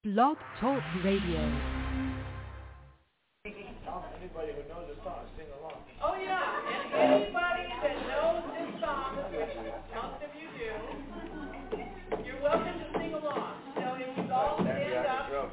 Blog Talk Radio. Anybody who knows the song, sing along. Oh yeah, and anybody that knows this song, which most of you do, you're welcome to sing along. So if you all stand up.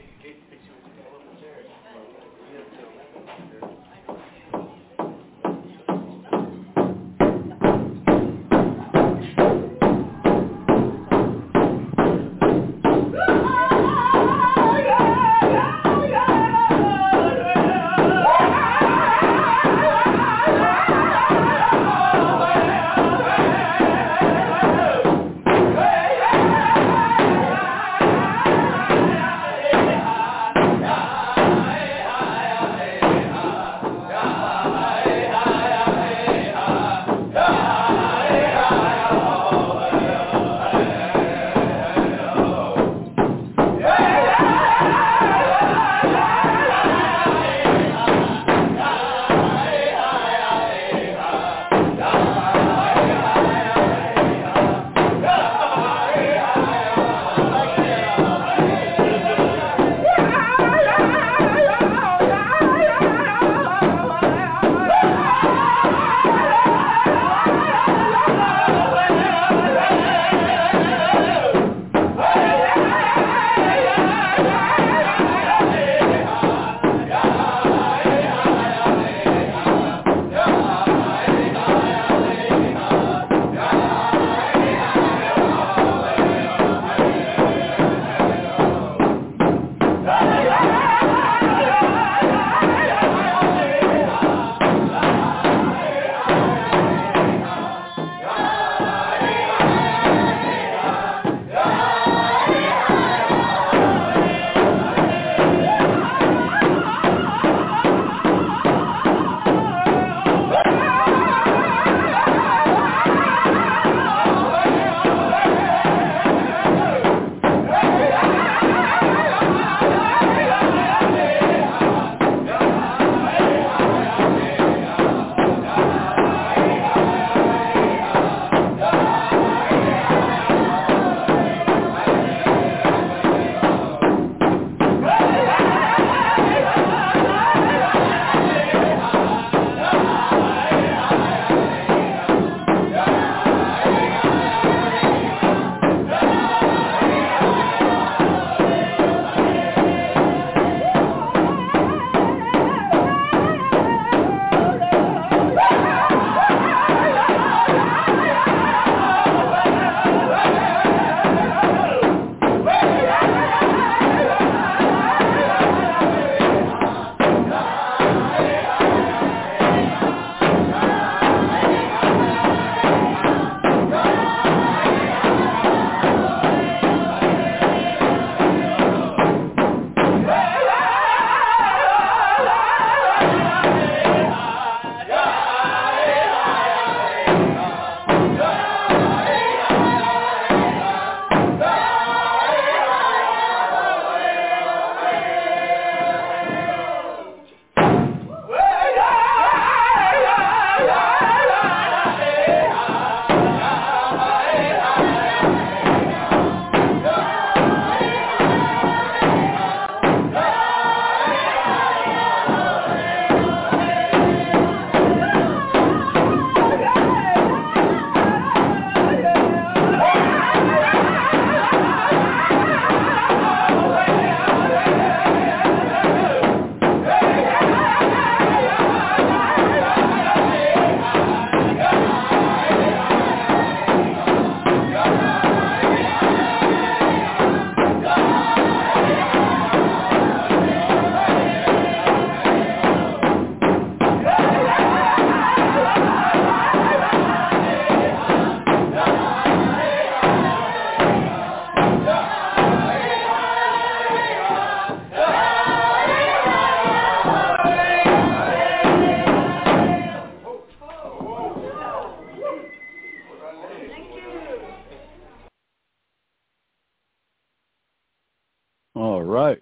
All right.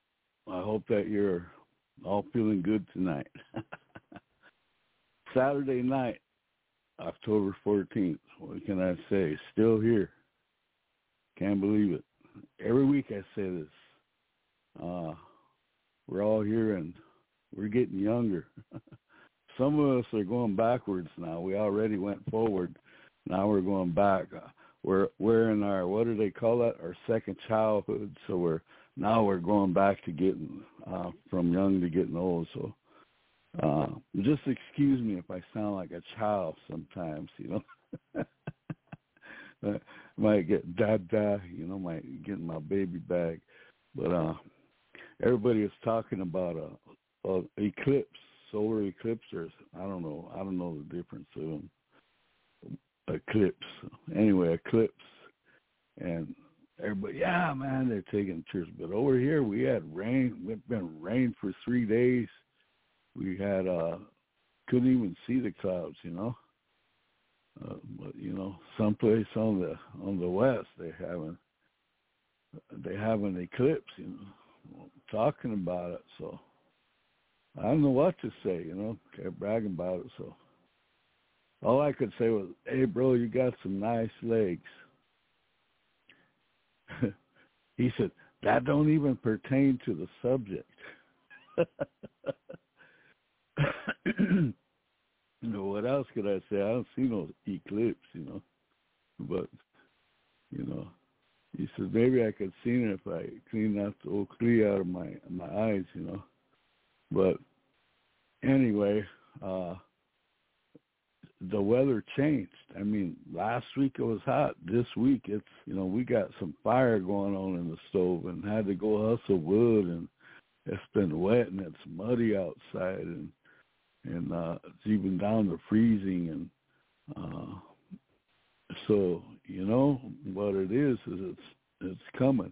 I hope that you're all feeling good tonight. Saturday night, October 14th. What can I say? Still here. Can't believe it. Every week I say this. we're all here and we're getting younger. Some of us are going backwards now. We already went forward. Now we're going back. We're in our, what do they call that? Our second childhood. So we're going back to getting from young to getting old. So just excuse me if I sound like a child sometimes, Might get dada, might get in my baby bag. But everybody is talking about a eclipse, solar eclipse, or I don't know the difference of them. Eclipse. Anyway, eclipse. And everybody, yeah, man, they're taking pictures. But over here we had rain. It's been rain for 3 days. We had couldn't even see the clouds, but someplace on the west they have an eclipse, talking about it. So I don't know what to say, kept bragging about it. So all I could say was, "Hey, bro, you got some nice legs." He said, "That don't even pertain to the subject." What else could I say? I don't see no eclipse, But, he says, maybe I could see it if I clean out the old tree out of my eyes, But anyway, the weather changed. I mean, last week it was hot. This week it's, we got some fire going on in the stove and had to go hustle wood, and it's been wet and it's muddy outside, and it's even down to freezing, and so what it is it's coming.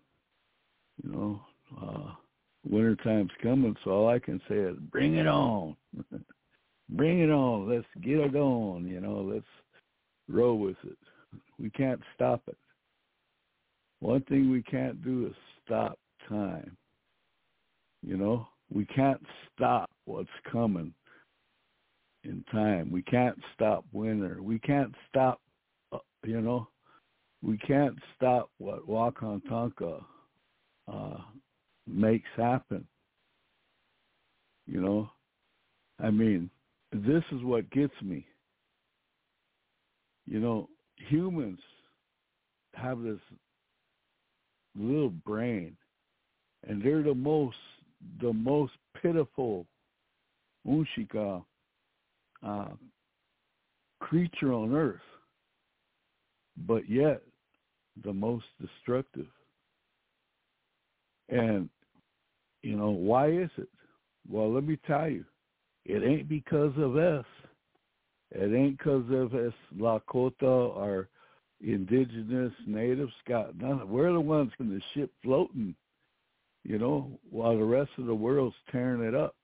Wintertime's coming, so all I can say is bring it on. Bring it on. Let's get it on. Let's roll with it. We can't stop it. One thing we can't do is stop time. We can't stop what's coming in time. We can't stop winter. We can't stop, we can't stop what Wakan Tonka makes happen. I mean, this is what gets me. Humans have this little brain, and they're the most pitiful unshika creature on earth, but yet the most destructive. And why is it? Well, let me tell you, it ain't because of us. It ain't because of us Lakota or indigenous natives. Got none. We're the ones in the ship floating, while the rest of the world's tearing it up.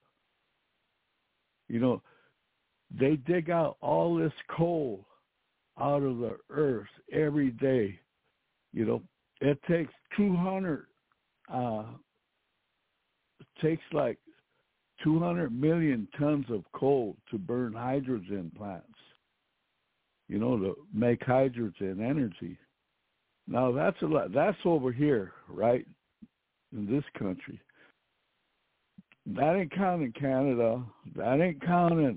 They dig out all this coal out of the earth every day. It takes 200, like 200 million tons of coal to burn hydrogen plants, to make hydrogen energy. Now that's a lot. That's over here, right, in this country. That ain't counting Canada. That ain't counting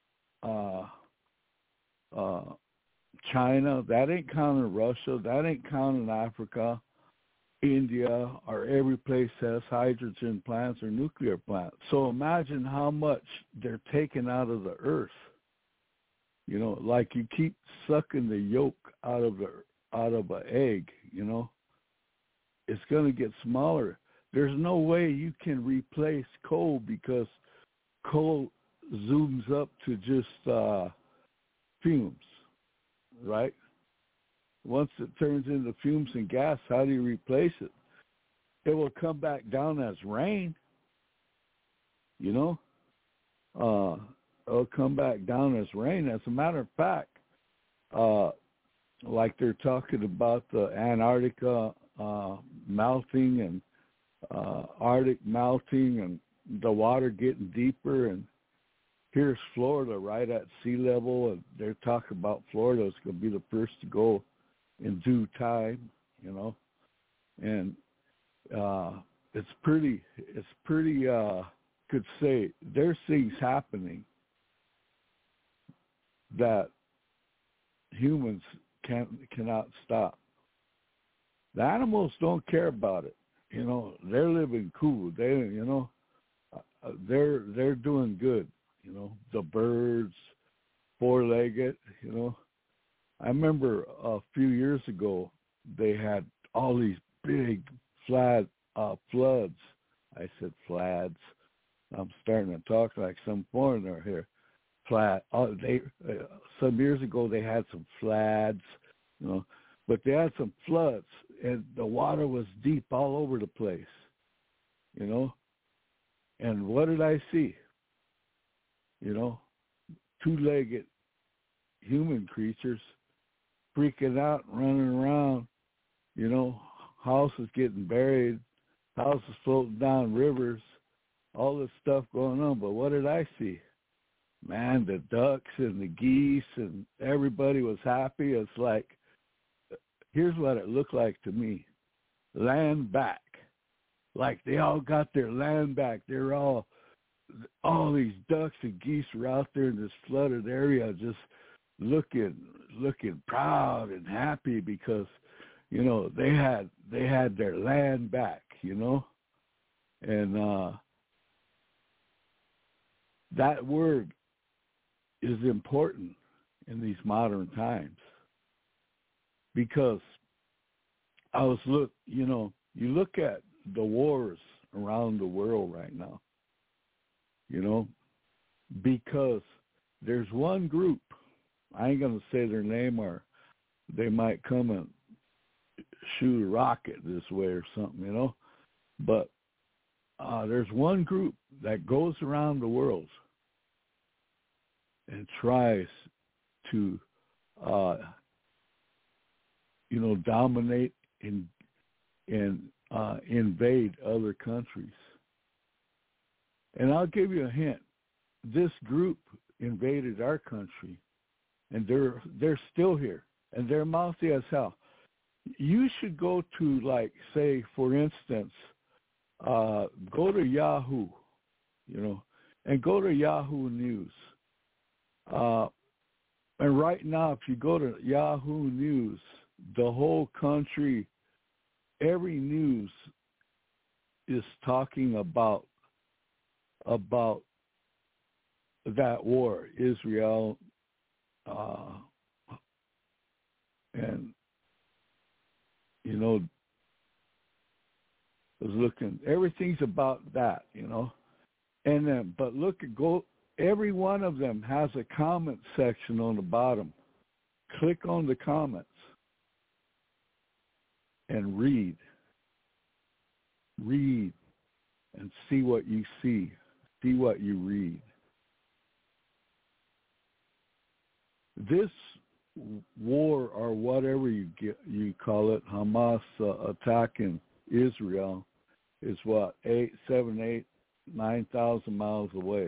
China. That ain't counting Russia. That ain't counting Africa, India, or every place has hydrogen plants or nuclear plants. So imagine how much they're taking out of the earth. Like you keep sucking the yolk out of an egg. It's going to get smaller. There's no way you can replace coal, because coal zooms up to just fumes, right? Once it turns into fumes and gas, how do you replace it? It will come back down as rain, It'll come back down as rain. As a matter of fact, like they're talking about the Antarctica melting and Arctic melting and the water getting deeper, and here's Florida right at sea level, and they're talking about Florida is going to be the first to go in due time, and it's pretty could say there's things happening that humans cannot stop. The animals don't care about it. They're living cool. They're doing good. The birds, four-legged. I remember a few years ago they had all these big floods. I said floods. I'm starting to talk like some foreigner here. Some years ago they had some floods, but they had some floods, and the water was deep all over the place, And what did I see? Two-legged human creatures freaking out, running around, houses getting buried, houses floating down rivers, all this stuff going on. But what did I see? Man, the ducks and the geese and everybody was happy. It's like, here's what it looked like to me. Land back. Like they all got their land back. They're all these ducks and geese were out there in this flooded area just looking proud and happy because, they had their land back, And that word is important in these modern times because you look at the wars around the world right now, because there's one group, I ain't going to say their name or they might come and shoot a rocket this way or something, but there's one group that goes around the world and tries to, dominate and invade other countries. And I'll give you a hint. This group invaded our country, and they're still here, and they're mouthy as hell. You should go to, like, say, for instance, go to Yahoo, and go to Yahoo News. And right now, if you go to Yahoo News, the whole country, every news is talking about that war, Israel, and was looking. Everything's about that, and then but every one of them has a comment section on the bottom. Click on the comments and read and see what you see what you read. This war, or whatever you call it, Hamas attacking Israel, is 9,000 miles away.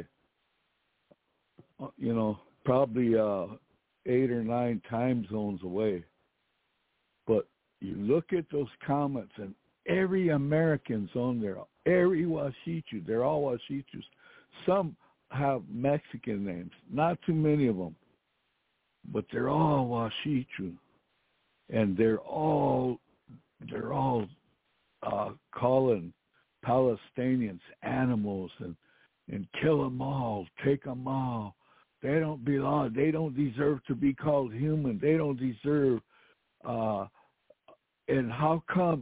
Probably 8 or 9 time zones away. But you look at those comments, and every American's on there. Every Washichu, they're all Washichus. Some have Mexican names, not too many of them, but they're all Washichu, and they're all calling Palestinians animals and kill them all, take them all. They don't belong. They don't deserve to be called human. They don't deserve. And how come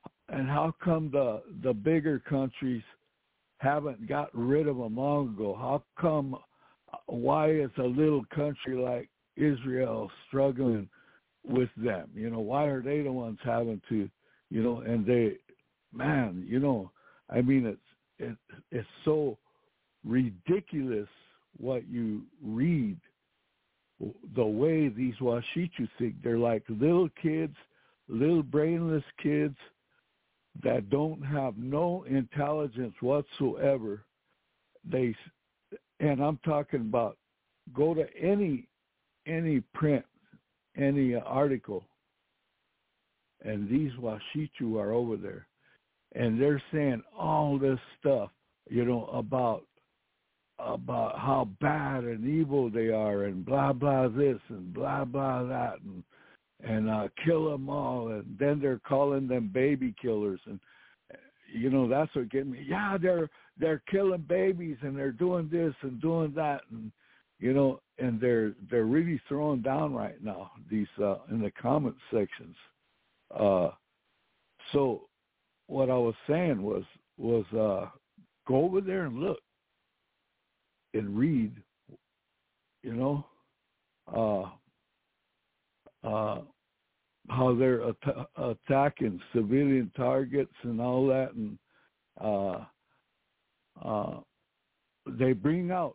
the bigger countries haven't gotten rid of them long ago? How come? Why is a little country like Israel struggling with them? Why are they the ones having to? And they, man, I mean, it's so ridiculous what you read, the way these Washichu think. They're like little kids, little brainless kids that don't have no intelligence whatsoever. And I'm talking about, go to any print, any article, and these Washichu are over there. and they're saying all this stuff, about how bad and evil they are, and blah blah this and blah blah that, and kill them all, and then they're calling them baby killers, and that's what get me. Yeah, they're killing babies, and they're doing this and doing that, and and they're really throwing down right now these in the comment sections. So what I was saying was go over there and look and read, how they're attacking civilian targets and all that, and they bring out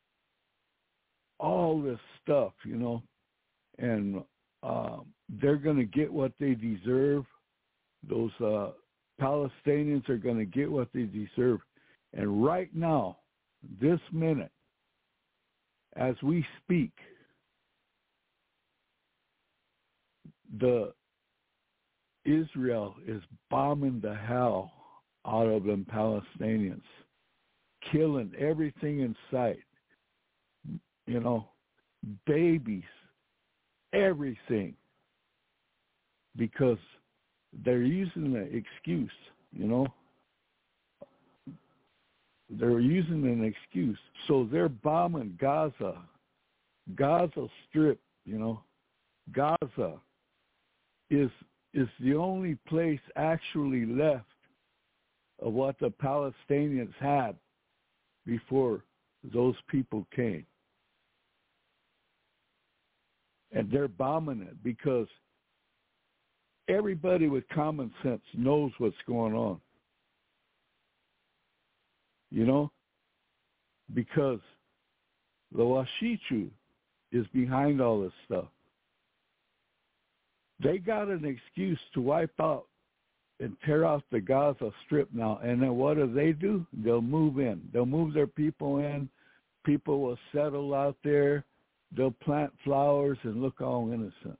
all this stuff, and they're going to get what they deserve. Those Palestinians are going to get what they deserve. And right now, this minute, as we speak, Israel is bombing the hell out of them Palestinians, killing everything in sight, babies, everything, because they're using the excuse, They're using an excuse. So they're bombing Gaza Strip, Gaza is the only place actually left of what the Palestinians had before those people came. And they're bombing it because everybody with common sense knows what's going on. Because the Washichu is behind all this stuff. They got an excuse to wipe out and tear out the Gaza Strip now. And then what do? They'll move in. They'll move their people in. People will settle out there. They'll plant flowers and look all innocent.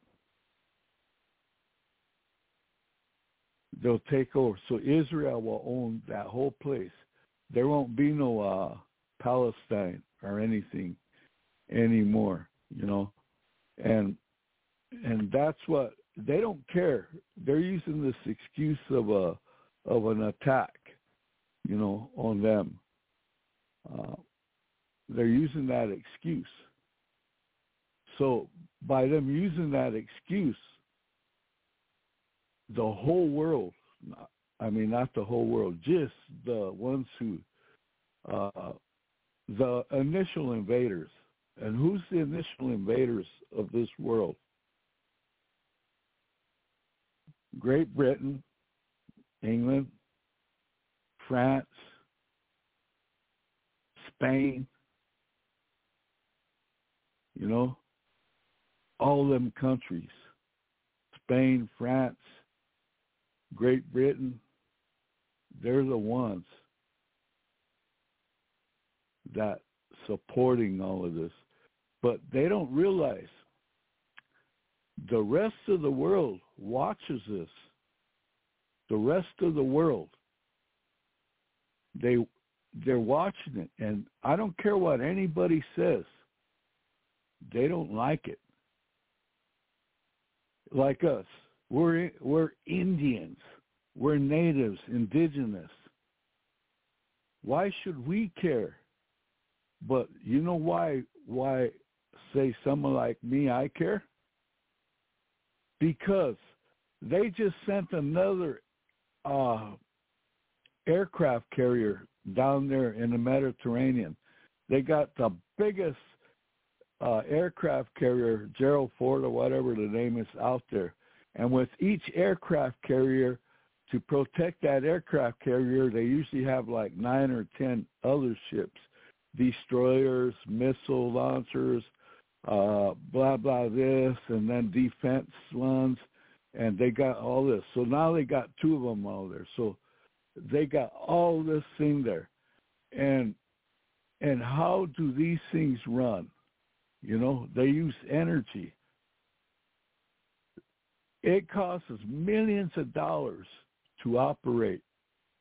They'll take over. So Israel will own that whole place. There won't be no Palestine or anything anymore, And that's what they don't care. They're using this excuse of an attack, on them. They're using that excuse. So by them using that excuse, the whole world, not the whole world, just the ones who, the initial invaders. And who's the initial invaders of this world? Great Britain, England, France, Spain, all them countries. Spain, France, Great Britain, they're the ones that supporting all of this. But they don't realize the rest of the world watches this. The rest of the world, they're watching it. And I don't care what anybody says. They don't like it. Like us. We're Indians. We're natives, indigenous. Why should we care? But you know why say someone like me, I care? Because they just sent another aircraft carrier down there in the Mediterranean. They got the biggest aircraft carrier, Gerald Ford or whatever the name is, out there. And with each aircraft carrier, to protect that aircraft carrier, they usually have like 9 or 10 other ships, destroyers, missile launchers, blah, blah, this, and then defense ones, and they got all this. So now they got 2 of them out there. So they got all this thing there. And how do these things run? They use energy. It costs us millions of dollars to operate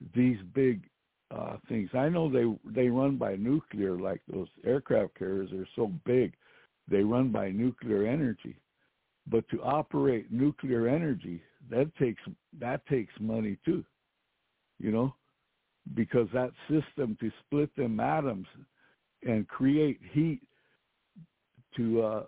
these big things. I know they run by nuclear, like those aircraft carriers are so big, they run by nuclear energy. But to operate nuclear energy, that takes money too, you know, because that system to split them atoms and create heat to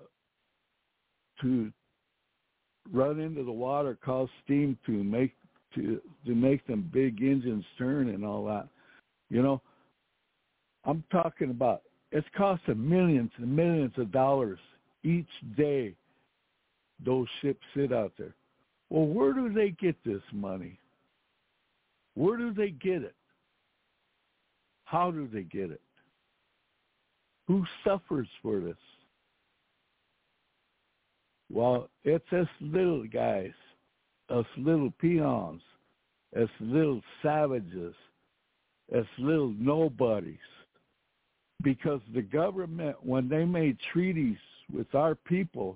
run into the water, cause steam to make them big engines turn and all that. You know, I'm talking about it's costing millions and millions of dollars each day those ships sit out there. Well, where do they get this money? Where do they get it? How do they get it? Who suffers for this? Well, it's us little guys, us little peons, us little savages, us little nobodies. Because the government, when they made treaties with our people,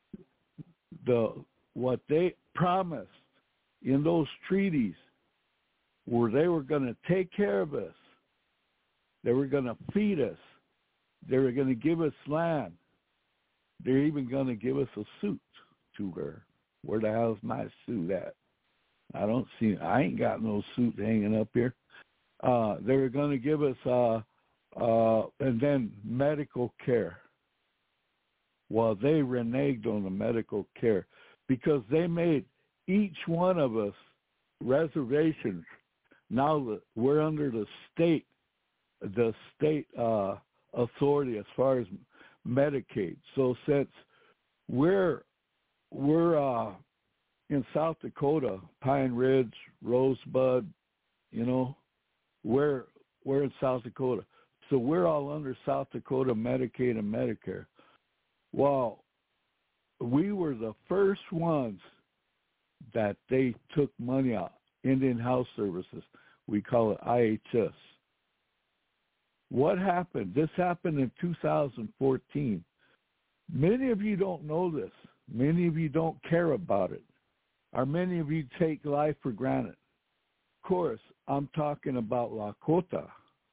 what they promised in those treaties were they were going to take care of us. They were going to feed us. They were going to give us land. They're even going to give us a suit to wear. Where the hell's my suit at? I ain't got no suit hanging up here. They were going to give us, and then medical care. Well, they reneged on the medical care because they made each one of us reservations. Now that we're under the state authority as far as Medicaid. So since we're in South Dakota, Pine Ridge, Rosebud, you know, we're in South Dakota. So we're all under South Dakota Medicaid and Medicare. Well, we were the first ones that they took money out. Indian Health Services. We call it IHS. What happened? This happened in 2014. Many of you don't know this. Many of you don't care about it. Or many of you take life for granted. Of course, I'm talking about Lakota.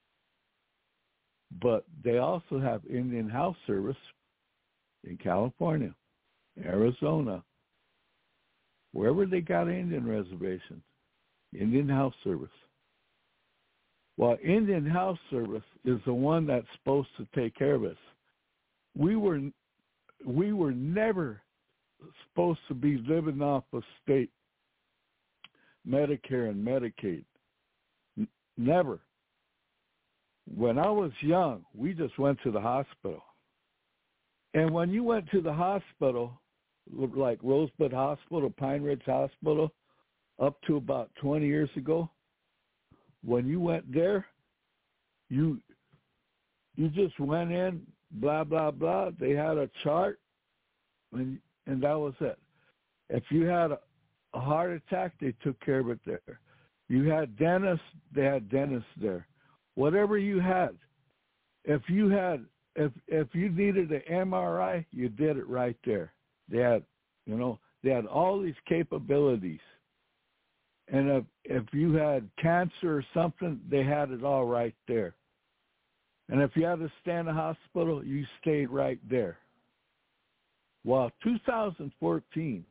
But they also have Indian Health Service in California, Arizona, wherever they got Indian reservations, Indian Health Service. Well, Indian Health Service is the one that's supposed to take care of us. We were never supposed to be living off of state Medicare and Medicaid. Never. When I was young, we just went to the hospital. And when you went to the hospital, like Rosebud Hospital, Pine Ridge Hospital, up to about 20 years ago, when you went there, you just went in, blah, blah, blah. They had a chart, and that was it. If you had a heart attack, they took care of it there. You had dentists, they had dentists there. Whatever you had, if you needed an MRI, you did it right there. They had all these capabilities. And if you had cancer or something, they had it all right there. And if you had to stay in the hospital, you stayed right there. Well, 2014,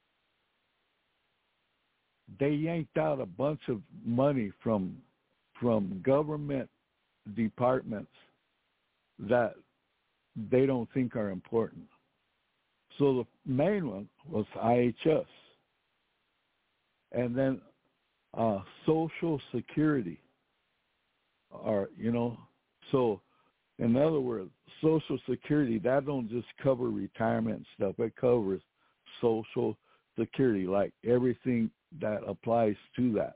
they yanked out a bunch of money from government departments that they don't think are important. So the main one was IHS. And then Social Security, so in other words, Social Security, that don't just cover retirement and stuff. It covers Social Security, like everything that applies to that,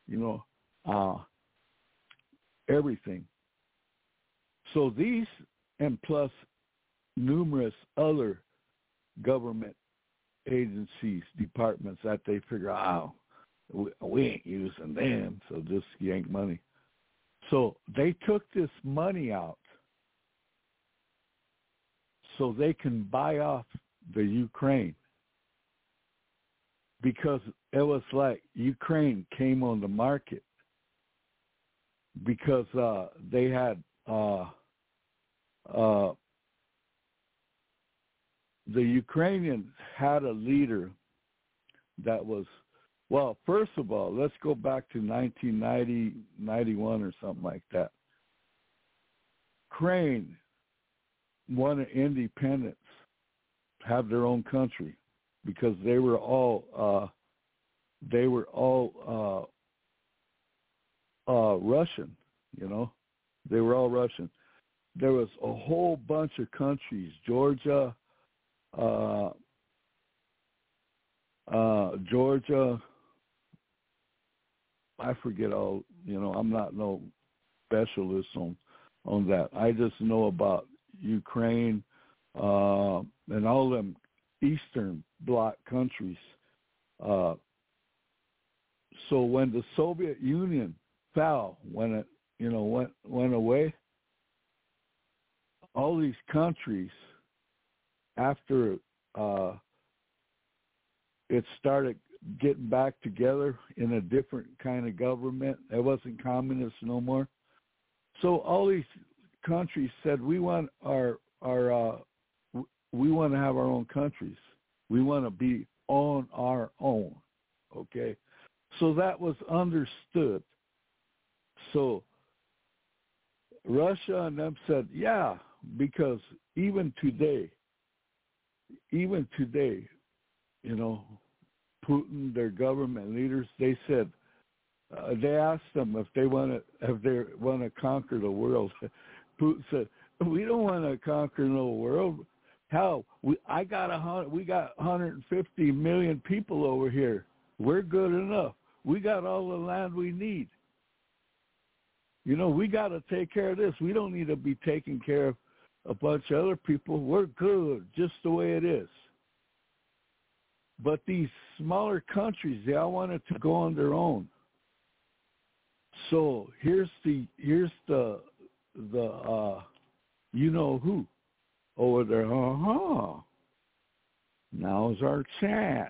everything. So these, and plus numerous other government agencies, departments that they figure out, we ain't using them, so just yank money. So they took this money out so they can buy off the Ukraine, because it was like Ukraine came on the market because they had the Ukrainians had a leader that was, well, first of all, let's go back to 1990, 91 or something like that. Ukraine wanted independence, have their own country, because they were all Russian, you know. They were all Russian. There was a whole bunch of countries, Georgia, I forget all, you know, I'm not no specialist on that. I just know about Ukraine and all them Eastern Bloc countries. So when the Soviet Union fell, when it, you know, went away, all these countries, after it started getting back together in a different kind of government, it wasn't communist no more. So all these countries said, we want we want to have our own countries. We want to be on our own. Okay, so that was understood. So Russia and them said, yeah, because even today, you know, Putin, their government leaders, they said, they asked them if they want to conquer the world. Putin said, we don't want to conquer no world. Hell, we got 150 million people over here. We're good enough. We got all the land we need. You know, we got to take care of this. We don't need to be taking care of a bunch of other people. We're good just the way it is. But these smaller countries, they all wanted to go on their own. So here's the you know who over there. Now's our chance.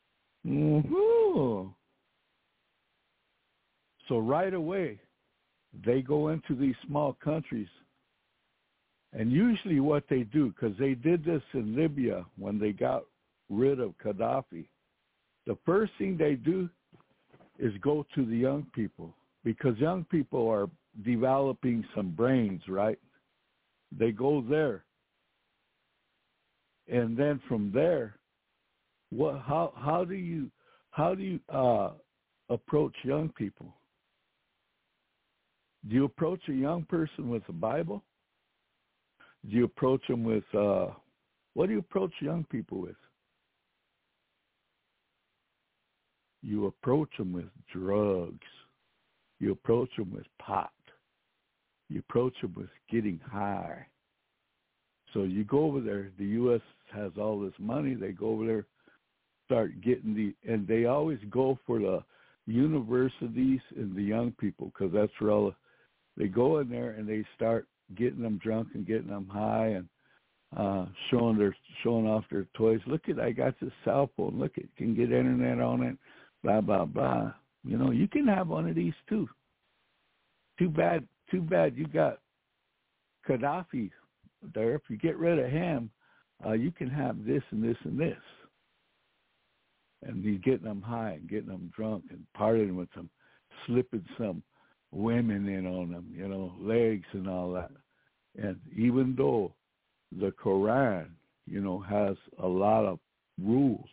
So right away, they go into these small countries, and usually what they do, because they did this in Libya when they got rid of Gaddafi, the first thing they do is go to the young people, because young people are developing some brains, right? They go there, and then from there, how do you approach young people? Do you approach a young person with the Bible? Do you approach them with what do you approach young people with? You approach them with drugs. You approach them with pot. You approach them with getting high. So you go over there. The U.S. has all this money. They go over there, start getting and they always go for the universities and the young people, because that's where all they go in there and they start getting them drunk and getting them high and showing off their toys. Look at, I got this cell phone. Look, it can get internet on it. Blah blah blah. You know, you can have one of these too. Too bad you got Gaddafi there. If you get rid of him, you can have this and this and this. And he's getting them high and getting them drunk and partying with them, slipping some women in on them, you know, legs and all that. And even though the Quran, you know, has a lot of rules,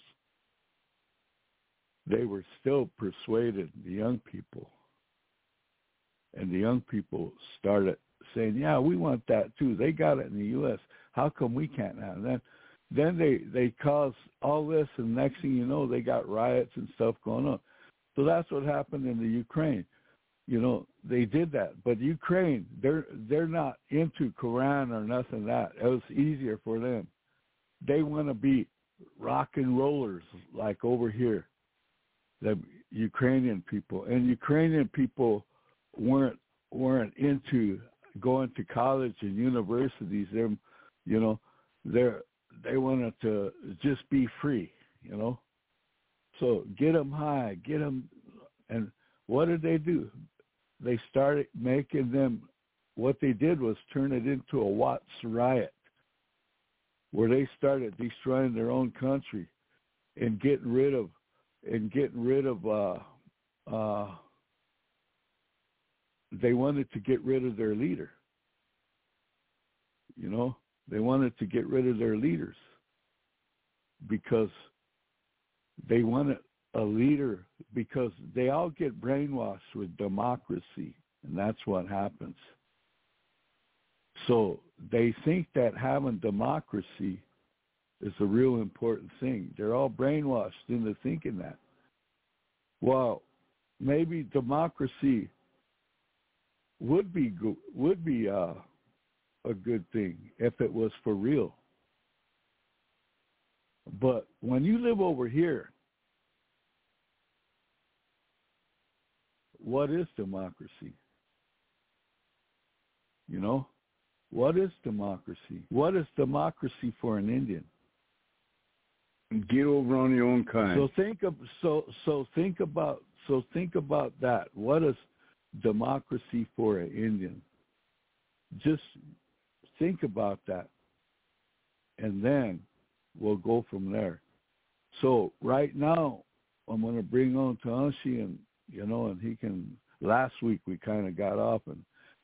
they were still persuaded the young people. And the young people started saying, yeah, we want that too. They got it in the U.S. How come we can't have it? Then they caused all this, and next thing you know, they got riots and stuff going on. So that's what happened in the Ukraine. You know, they did that. But Ukraine, they're not into Quran or nothing like that. It was easier for them. They want to be rock and rollers like over here, the Ukrainian people. And Ukrainian people weren't into going to college and universities. They're, you know, they wanted to just be free, you know. So get them high, get them, and what did they do? they started making them, what they did was turn it into a Watts riot, where they started destroying their own country and getting rid of they wanted to get rid of their leader. You know, they wanted to get rid of their leaders because they wanted a leader, because they all get brainwashed with democracy, and that's what happens. So they think that having democracy is a real important thing. They're all brainwashed into thinking that. Well, maybe democracy would be a good thing if it was for real. But when you live over here, what is democracy? You know, what is democracy? What is democracy for an Indian? Get over on your own kind. So think about that. What is democracy for an Indian? Just think about that, and then we'll go from there. So right now, I'm going to bring on Tahanshi, and and he can. Last week we kind of got off, and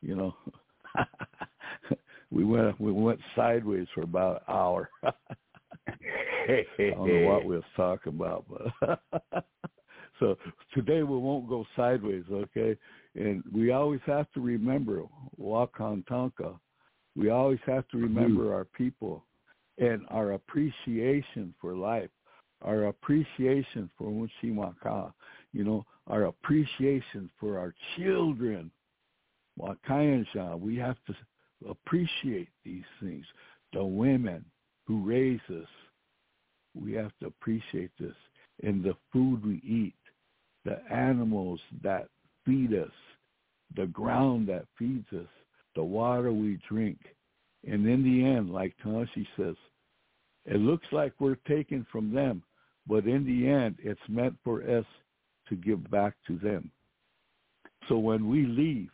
we went sideways for about an hour. I don't know what we was talking about, but so today we won't go sideways, okay? And we always have to remember Wakan Tonka. We always have to remember our people and our appreciation for life, our appreciation for Unshimaka, our appreciation for our children. Wakayansha, we have to appreciate these things. The women who raise us, we have to appreciate this. And the food we eat, the animals that feed us, the ground that feeds us, the water we drink. And in the end, like Tahanshi says, it looks like we're taking from them, but in the end, it's meant for us to give back to them. So when we leave,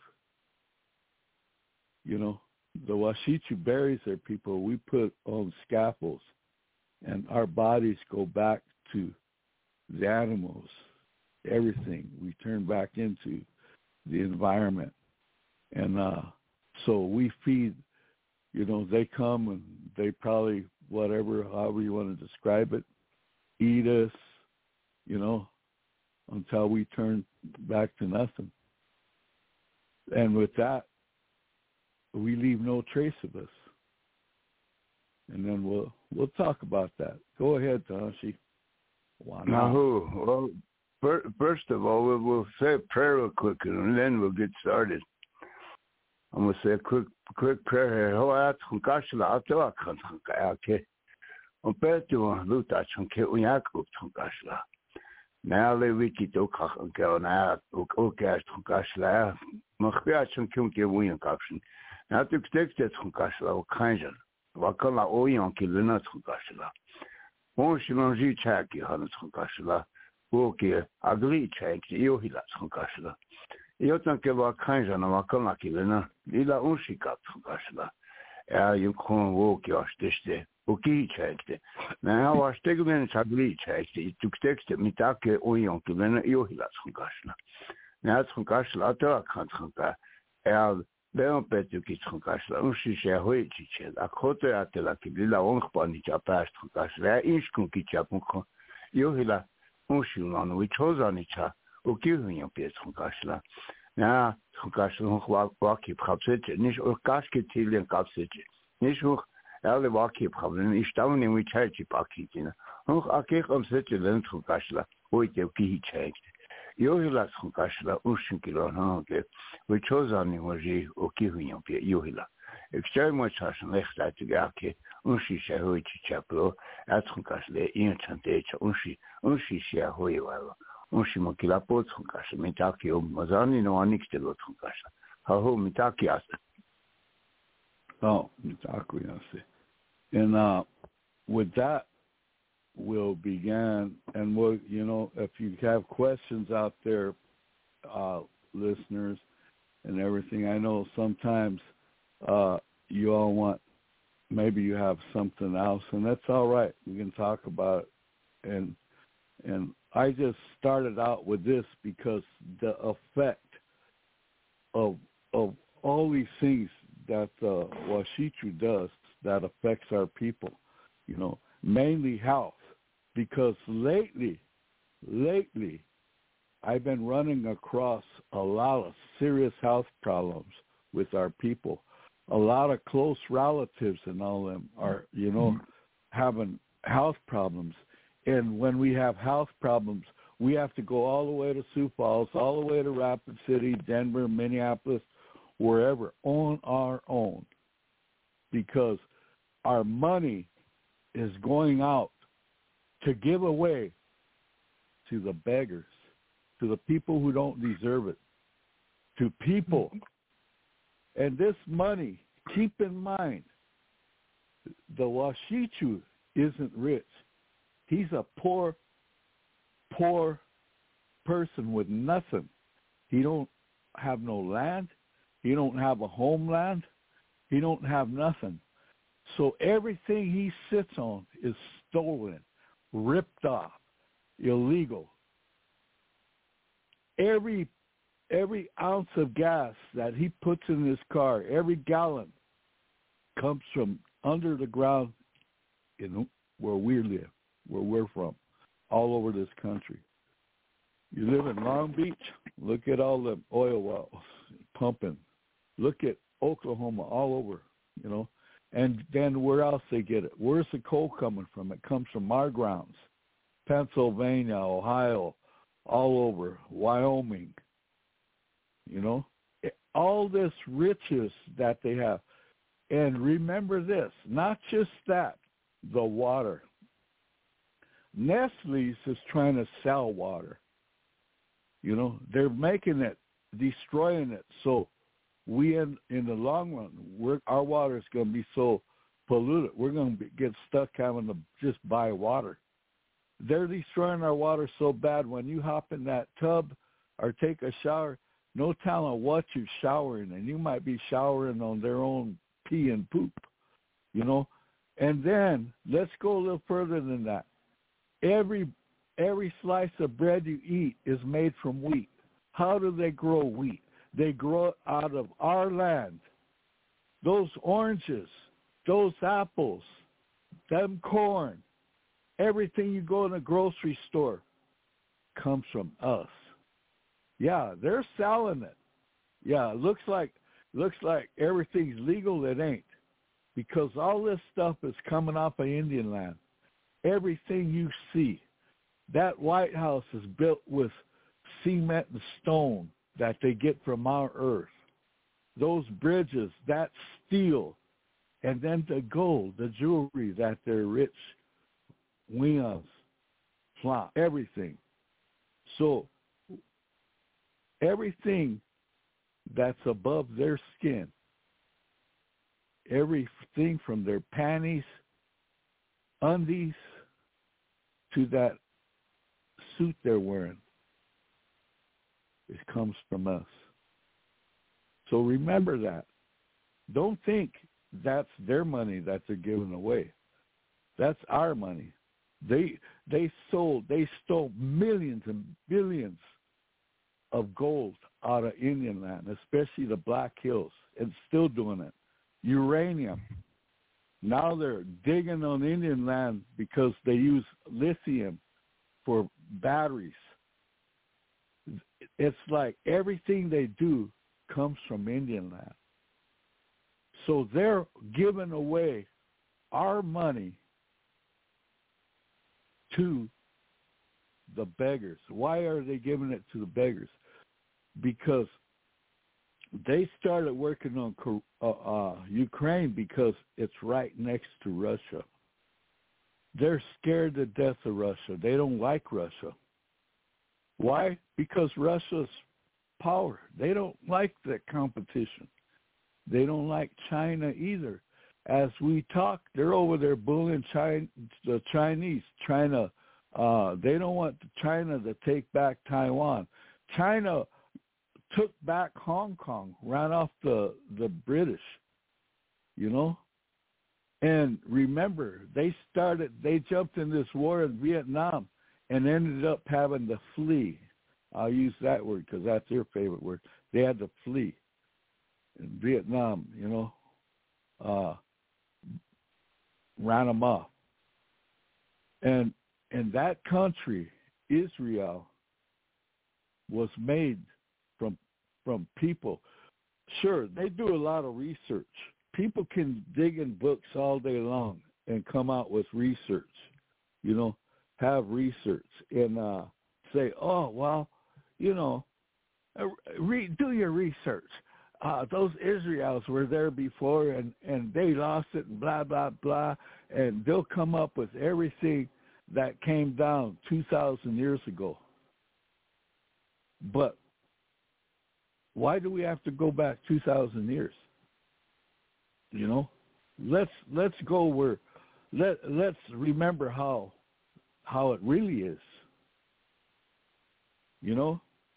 the Washichu buries their people, we put on scaffolds, and our bodies go back to the animals, everything. We turn back into the environment. And so we feed, they come and they probably, however you want to describe it, eat us, until we turn back to nothing. And with that, we leave no trace of us. And then we'll talk about that. Go ahead, Tahanshi. Well, first of all, we'll say a prayer real quick, and then we'll get started. I'm going to say a quick prayer here. Now we get to go now. Okay, Tunkashla. Machbiachon Kunke William Caption. Now to text it Tunkashla, Kanjan. Wakala Oyan Kilina Tunkashla. Onshilonji Chaki Han Tunkashla. Okay, Agli Chak, Yohila Tunkashla. Yotankeva Kanjan, Wakala Kilina, Lila Unshika Tunkashla. You can't walk your stiste. Okay, checked it. Now I was taking in Sagli checked it. Took text at Mitake Oyon to Lena Yohila Tunkashla. Now Tunkashla, I can't Tunka. Leon Petuki Tunkashla, Unshisha Hoichi, a quarter at the Lucky Lila Onkpanija past Tunkashla, Inchkunki Chapunko, Yohila Unshilon, which was on each other, who give me a piece Tunkashla. Now Tunkashla Waki Kapsage, Nish or Kasketilian Kapsage, Nishu. Alle Waki problem is down in which I pakitina. I can't upset the length of Kashla, or it key checked. Yohila Kashla, Ushinkilo Hanke, which was on the Waji or Kivin of Yohila. Extreme much has left at the Gaki, Unshi Shahoichi Chaplo, at Hunkasle, Inchante, Unshi Shahoiwa, Unshimokila Pot Hunkash, Mitakio, Mazani no Anixtelo Hunkasha. How Mitakias? Oh, Mitakias. And with that, we'll begin. And we'll, if you have questions out there, listeners, and everything. I know sometimes you all want, maybe you have something else, and that's all right. We can talk about it. And I just started out with this because the effect of all these things that Washichu does that affects our people, you know, mainly health. Because lately, I've been running across a lot of serious health problems with our people. A lot of close relatives and all them are, you know, having health problems. And when we have health problems, we have to go all the way to Sioux Falls, all the way to Rapid City, Denver, Minneapolis, wherever, on our own. Because our money is going out to give away to the beggars, to the people who don't deserve it, to people. And this money, keep in mind, the Washichu isn't rich. He's a poor person with nothing. He don't have no land. He don't have a homeland. He don't have nothing. So everything he sits on is stolen, ripped off, illegal. Every ounce of gas that he puts in his car, every gallon, comes from under the ground in where we live, where we're from, all over this country. You live in Long Beach, look at all the oil wells pumping. Look at Oklahoma, all over, you know. And then where else they get it? Where's the coal coming from? It comes from our grounds, Pennsylvania, Ohio, all over, Wyoming, you know. All this riches that they have. And remember this, not just that, the water. Nestle's is trying to sell water. You know, they're making it, destroying it. So we, in the long run, our water is going to be so polluted, we're going to get stuck having to just buy water. They're destroying our water so bad, when you hop in that tub or take a shower, no telling what you're showering in. You might be showering on their own pee and poop, you know. And then let's go a little further than that. Every slice of bread you eat is made from wheat. How do they grow wheat? They grow it out of our land. Those oranges, those apples, them corn, everything you go in a grocery store comes from us. Yeah, they're selling it. Yeah, it looks like everything's legal. It ain't, because all this stuff is coming off of Indian land. Everything you see, that White House is built with cement and stone that they get from our earth. Those bridges, that steel, and then the gold, the jewelry that their rich Wians flaunt, everything. So everything that's above their skin, everything from their panties, undies, to that suit they're wearing, it comes from us. So remember that. Don't think that's their money that they're giving away. That's our money. They stole millions and billions of gold out of Indian land, especially the Black Hills, and still doing it. Uranium. Now they're digging on Indian land because they use lithium for batteries. It's like everything they do comes from Indian land. So they're giving away our money to the beggars. Why are they giving it to the beggars? Because they started working on Ukraine because it's right next to Russia. They're scared to death of Russia. They don't like Russia. Why? Because Russia's power. They don't like that competition. They don't like China either. As we talk, they're over there bullying the Chinese. China, they don't want China to take back Taiwan. China took back Hong Kong, ran off the British, you know. And remember, they jumped in this war in Vietnam and ended up having to flee. I'll use that word because that's their favorite word. They had to flee in Vietnam, you know, ran them off. And that country, Israel, was made from people. Sure, they do a lot of research. People can dig in books all day long and come out with research, you know, have research and say, oh, well, you know, do your research. Those Israels were there before and they lost it and blah, blah, blah. And they'll come up with everything that came down 2,000 years ago. But why do we have to go back 2,000 years? You know, let's go where, let's remember how it really is. You know,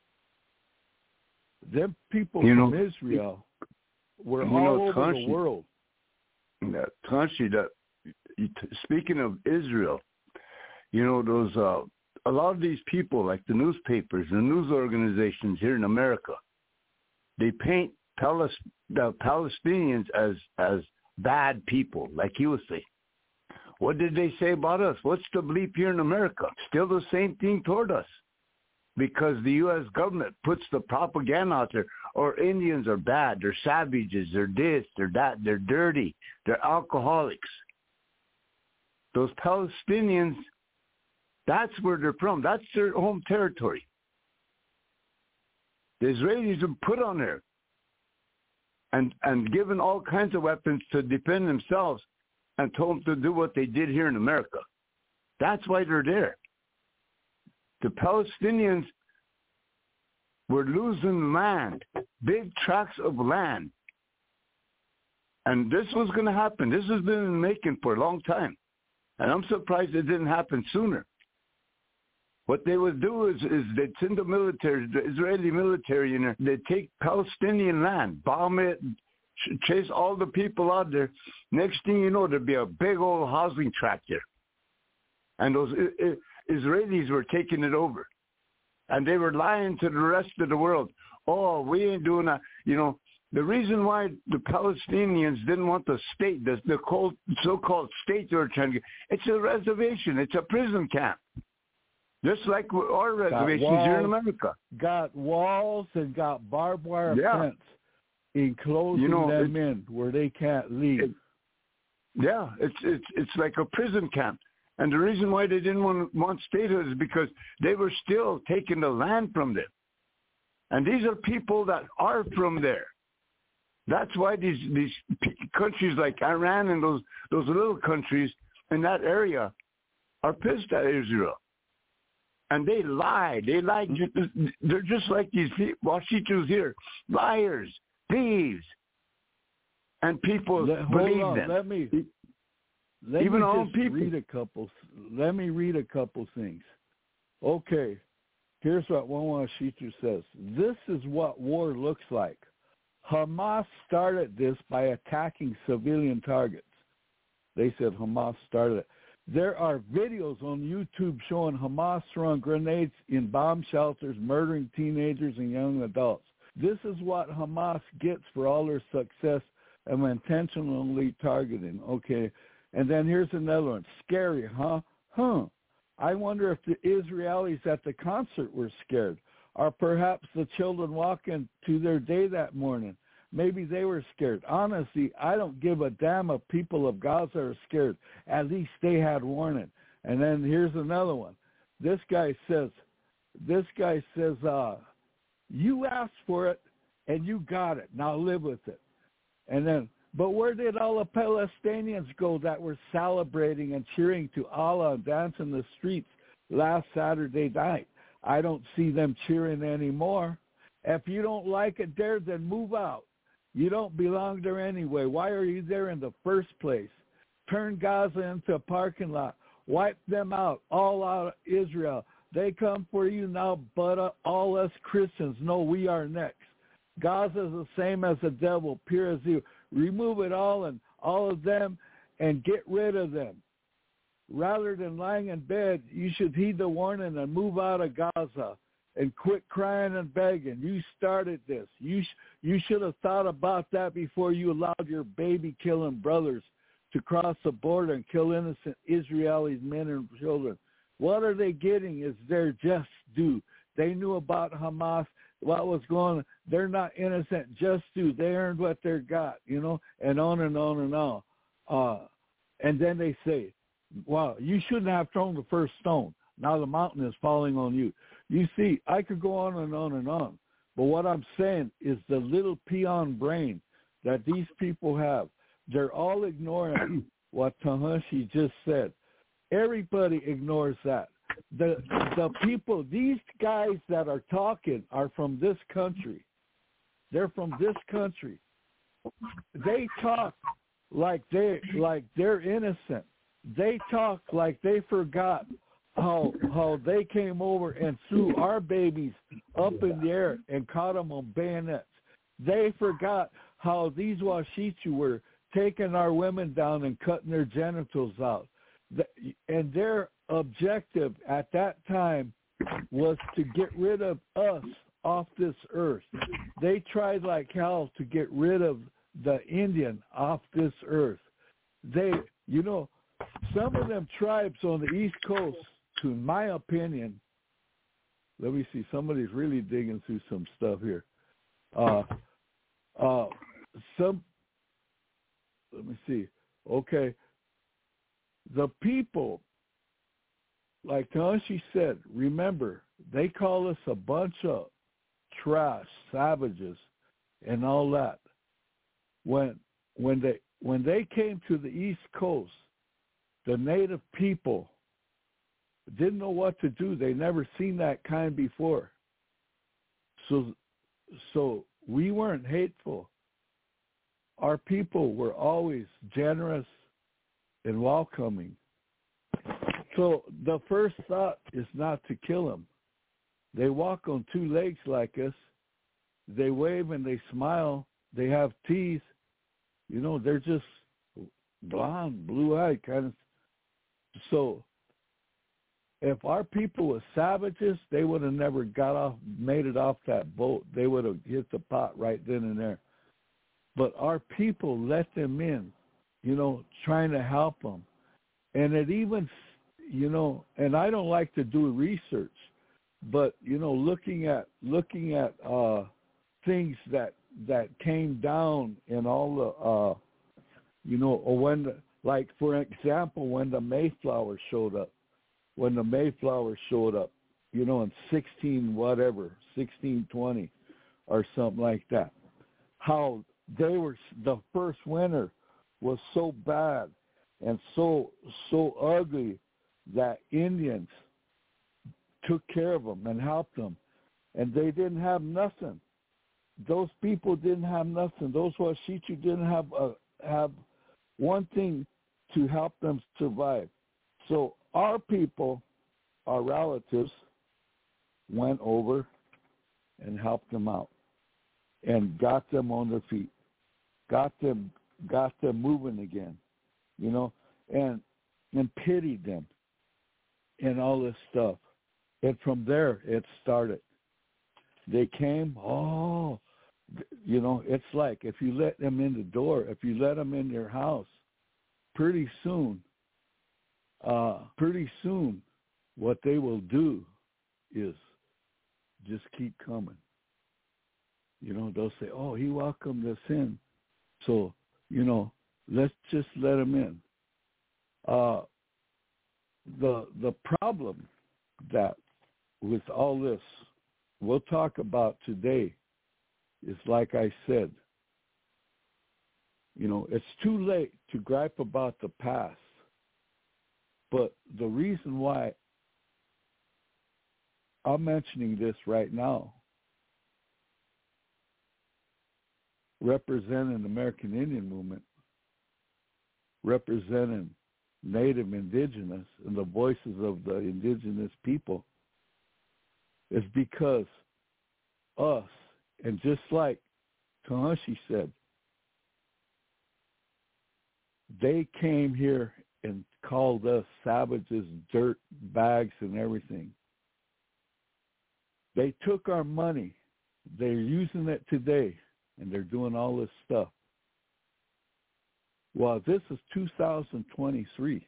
them people from Israel were all over the world. Tanshi, speaking of Israel, you know, those a lot of these people, like the newspapers, the news organizations here in America, they paint the Palestinians as bad people, like you would say. What did they say about us? What's the bleep here in America? Still the same thing toward us. Because the U.S. government puts the propaganda out there, or Indians are bad, they're savages, they're this, they're that, they're dirty, they're alcoholics. Those Palestinians, that's where they're from. That's their home territory. The Israelis are put on there and given all kinds of weapons to defend themselves and told them to do what they did here in America. That's why they're there. The Palestinians were losing land, big tracts of land. And this was going to happen. This has been in the making for a long time. And I'm surprised it didn't happen sooner. What they would do is they'd send the military, the Israeli military in there. They'd take Palestinian land, bomb it, chase all the people out there. Next thing you know, there'd be a big old housing tract there. And those Israelis were taking it over. And they were lying to the rest of the world. Oh, we ain't doing that. You know, the reason why the Palestinians didn't want the state, the so-called state they were trying to get, it's a reservation. It's a prison camp. Just like our reservations here in America. Got walls and got barbed wire fence enclosing them in where they can't leave. It's like a prison camp. And the reason why they didn't want statehood is because they were still taking the land from them. And these are people that are from there. That's why these countries like Iran and those little countries in that area are pissed at Israel. And they lie. They lie. They're just like these Washitus here, liars, thieves, and people believe them. Let me read a couple. Let me read a couple things. Okay, here's what one Washitu says. This is what war looks like. Hamas started this by attacking civilian targets. They said Hamas started it. There are videos on YouTube showing Hamas throwing grenades in bomb shelters, murdering teenagers and young adults. This is what Hamas gets for all their success and intentionally targeting. Okay, and then here's another one. Scary, huh? I wonder if the Israelis at the concert were scared, or perhaps the children walking to their day that morning. Maybe they were scared. Honestly, I don't give a damn if people of Gaza are scared. At least they had warning. And then here's another one. This guy says, you asked for it and you got it. Now live with it. And then, but where did all the Palestinians go that were celebrating and cheering to Allah and dancing the streets last Saturday night? I don't see them cheering anymore. If you don't like it there, then move out. You don't belong there anyway. Why are you there in the first place? Turn Gaza into a parking lot. Wipe them out, all out of Israel. They come for you now, but all us Christians know we are next. Gaza is the same as the devil, pure as evil. Remove it all and all of them and get rid of them. Rather than lying in bed, you should heed the warning and move out of Gaza and quit crying and begging. You started this. You should have thought about that before you allowed your baby-killing brothers to cross the border and kill innocent Israeli men and children. What are they getting is their just due. They knew about Hamas, what was going on. They're not innocent, just due. They earned what they got, and on and on and on. And then they say, wow, you shouldn't have thrown the first stone. Now the mountain is falling on you. You see, I could go on and on and on. But what I'm saying is the little peon brain that these people have, they're all ignoring what Tahashi just said. Everybody ignores that. The people, these guys that are talking are from this country. They're from this country. They talk like they're innocent. They talk like they forgot how they came over and threw our babies up in the air and caught them on bayonets. They forgot how these Washichu were taking our women down and cutting their genitals out. And their objective at that time was to get rid of us off this earth. They tried like hell to get rid of the Indian off this earth. They, some of them tribes on the East Coast, to my opinion, let me see, somebody's really digging through some stuff here. Let me see. Okay. The people, like Tahashi said, remember, they call us a bunch of trash, savages, and all that. When they came to the East Coast, the native people didn't know what to do. They never seen that kind before. So we weren't hateful. Our people were always generous and welcoming. So the first thought is not to kill them. They walk on two legs like us. They wave and they smile. They have teeth. They're just blonde, blue-eyed kind of. So if our people were savages, they would have never made it off that boat. They would have hit the pot right then and there. But our people let them in, trying to help them. And it even, and I don't like to do research, but, looking at things that came down in all the, like, for example, when the Mayflower showed up, in 1620 or something like that, how the first winter was so bad and so ugly that Indians took care of them and helped them, and they didn't have nothing. Those people didn't have nothing. Those Washichu didn't have one thing to help them survive. So our people, our relatives, went over and helped them out and got them on their feet, got them moving again, and pitied them and all this stuff. And from there it started. They came, it's like if you let them in the door, if you let them in your house, pretty soon, what they will do is just keep coming. They'll say, oh, he welcomed us in, so, let's just let him in. The problem that with all this we'll talk about today is, like I said, it's too late to gripe about the past. But the reason why I'm mentioning this right now, representing the American Indian movement, representing Native Indigenous and the voices of the indigenous people, is because us, and just like Tahashi said, they came here and called us savages, dirt bags, and everything. They took our money. They're using it today, and they're doing all this stuff. Well, this is 2023,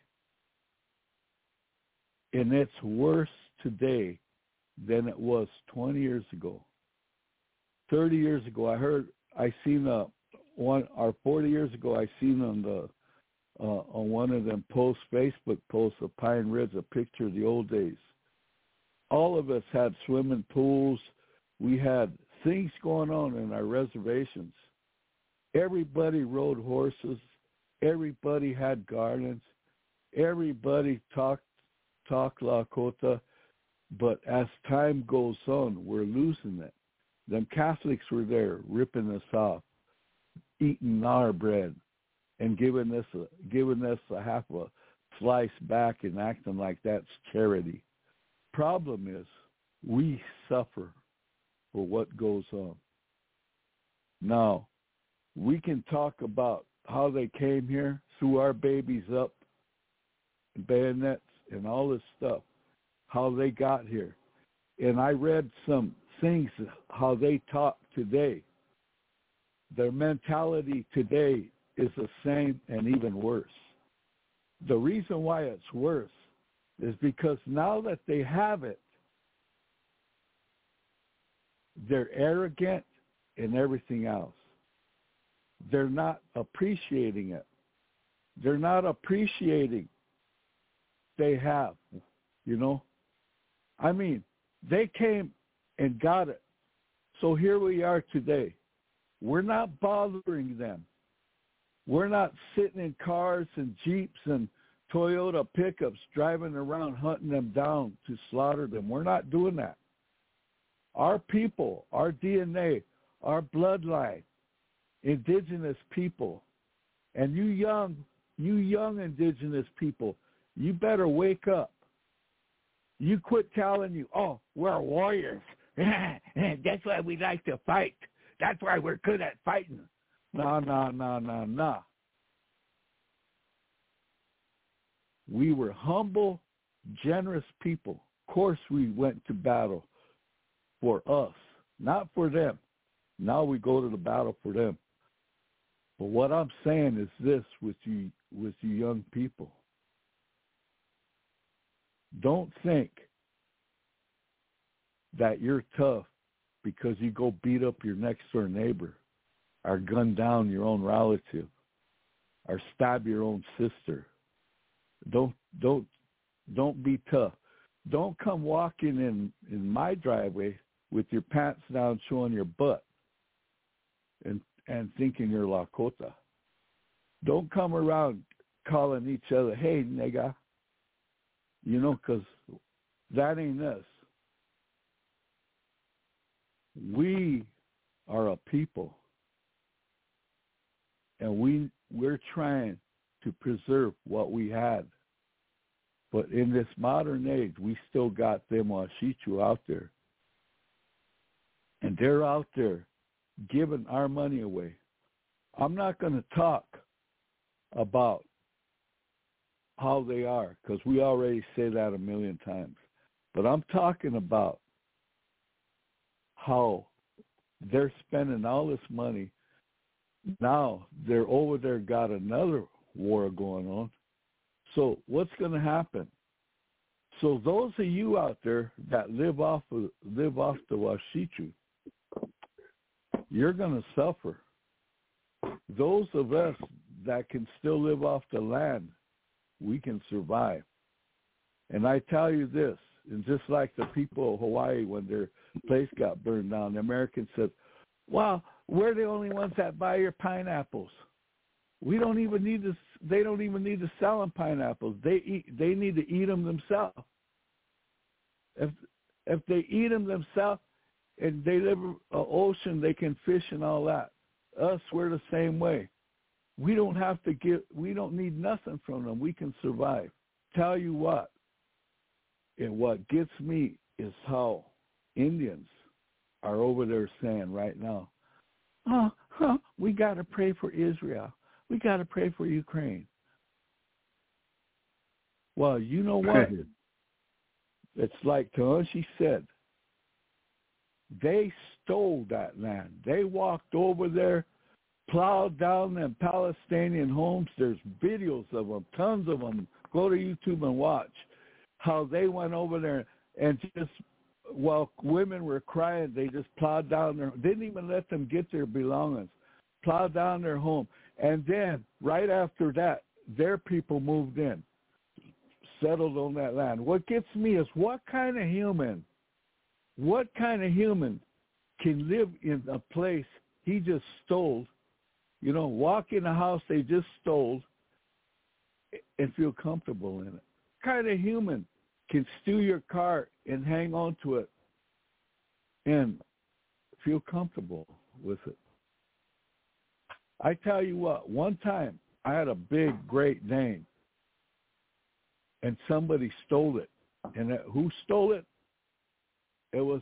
and it's worse today than it was 20 years ago. 30 years ago, I seen 40 years ago, I seen on one of them posts, Facebook posts of Pine Ridge, a picture of the old days. All of us had swimming pools. We had things going on in our reservations. Everybody rode horses. Everybody had gardens. Everybody talked Lakota. But as time goes on, we're losing it. Them Catholics were there ripping us off, eating our bread, and giving us a half a slice back and acting like that's charity. Problem is, we suffer for what goes on. Now, we can talk about how they came here, threw our babies up, bayonets, and all this stuff, how they got here. And I read some things, how they talk today. Their mentality today is the same and even worse. The reason why it's worse is because now that they have it, they're arrogant and everything else. They're not appreciating it. They're not appreciating they have, you know. I mean, they came and got it. So here we are today. We're not bothering them. We're not sitting in cars and Jeeps and Toyota pickups driving around hunting them down to slaughter them. We're not doing that. Our people, our DNA, our bloodline, indigenous people, and you young indigenous people, you better wake up. You quit telling you, oh, we're warriors. That's why we like to fight. That's why we're good at fighting. No. We were humble, generous people. Of course we went to battle for us, not for them. Now we go to the battle for them. But what I'm saying is this with you young people. Don't think that you're tough because you go beat up your next door neighbor or gun down your own relative or stab your own sister. Don't be tough. Don't come walking in my driveway with your pants down showing your butt and thinking you're Lakota. Don't come around calling each other, hey, nigga, you know, because that ain't us. We are a people, and we're trying to preserve what we had. But in this modern age, we still got them Washichu out there. And they're out there giving our money away. I'm not going to talk about how they are, because we already say that a million times. But I'm talking about how they're spending all this money. Now they're over there, got another war going on. So what's going to happen? So those of you out there that live off the Washichu, you're going to suffer. Those of us that can still live off the land, we can survive. And I tell you this, and just like the people of Hawaii when their place got burned down, the Americans said, wow, we're the only ones that buy your pineapples. We don't even need to. They don't even need to sell them pineapples. They need to eat them themselves. If they eat them themselves, and they live in an ocean, they can fish and all that. Us, we're the same way. We don't have to give. We don't need nothing from them. We can survive. Tell you what. And what gets me is how Indians are over there saying right now, oh, We got to pray for Israel. We got to pray for Ukraine. Well, you know what? It's like Taoiseach said. They stole that land. They walked over there, plowed down them Palestinian homes. There's videos of them, tons of them. Go to YouTube and watch how they went over there and just, while women were crying, they just plowed down their, didn't even let them get their belongings, plowed down their home. And then right after that, their people moved in, settled on that land. What gets me is what kind of human can live in a place he just stole, walk in a house they just stole and feel comfortable in it? What kind of human can steal your car and hang on to it and feel comfortable with it? I tell you what, one time I had a big Great Dane and somebody stole it. And who stole it? It was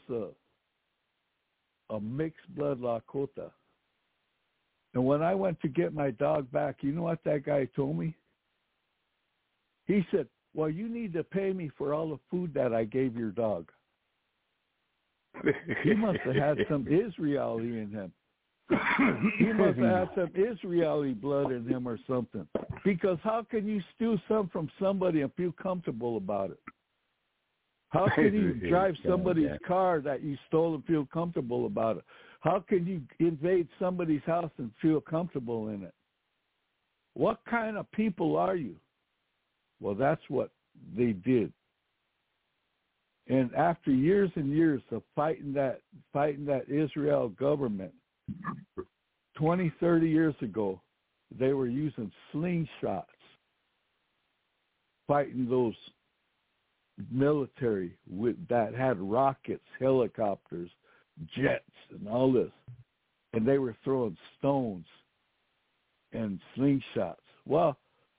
a mixed blood Lakota. And when I went to get my dog back, you know what that guy told me? He said, well, you need to pay me for all the food that I gave your dog. He must have had some Israeli in him. He must have had some Israeli blood in him or something. Because how can you steal something from somebody and feel comfortable about it? How can you drive somebody's car that you stole and feel comfortable about it? How can you invade somebody's house and feel comfortable in it? What kind of people are you? Well, that's what they did. And after years and years of fighting that Israel government, 20, 30 years ago, they were using slingshots, fighting those military that had rockets, helicopters, jets, and all this. And they were throwing stones and slingshots. Well,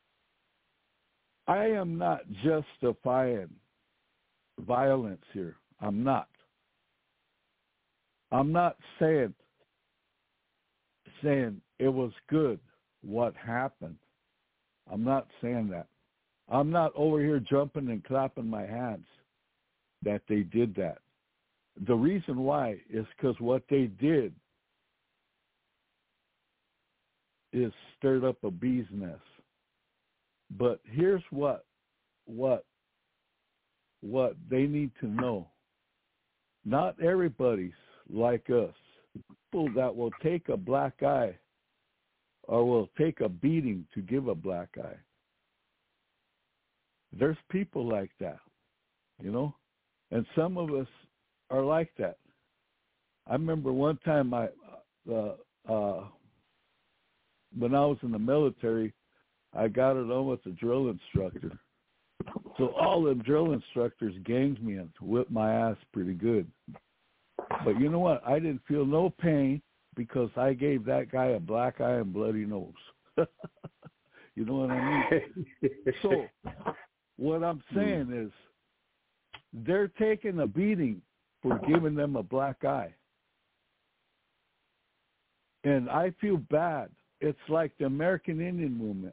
I am not justifying violence here. I'm not. I'm not saying it was good what happened. I'm not saying that. I'm not over here jumping and clapping my hands that they did that. The reason why is because what they did is stirred up a bee's nest. But here's what they need to know. Not everybody's like us. People that will take a black eye or will take a beating to give a black eye. There's people like that, and some of us are like that. I remember one time when I was in the military, I got it on with a drill instructor. So all the drill instructors ganged me and whipped my ass pretty good. But you know what? I didn't feel no pain because I gave that guy a black eye and bloody nose. You know what I mean? So what I'm saying is they're taking a beating for giving them a black eye. And I feel bad. It's like the American Indian movement.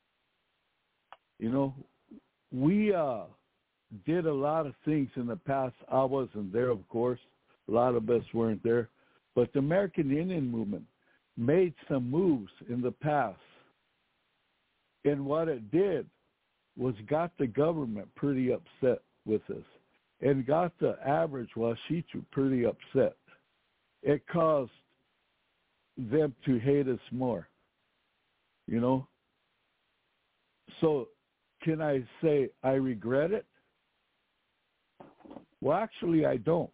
We did a lot of things in the past. I wasn't there, of course. A lot of us weren't there. But the American Indian movement made some moves in the past. And what it did was got the government pretty upset with us and got the average Washichu pretty upset. It caused them to hate us more, So can I say I regret it? Well, actually, I don't.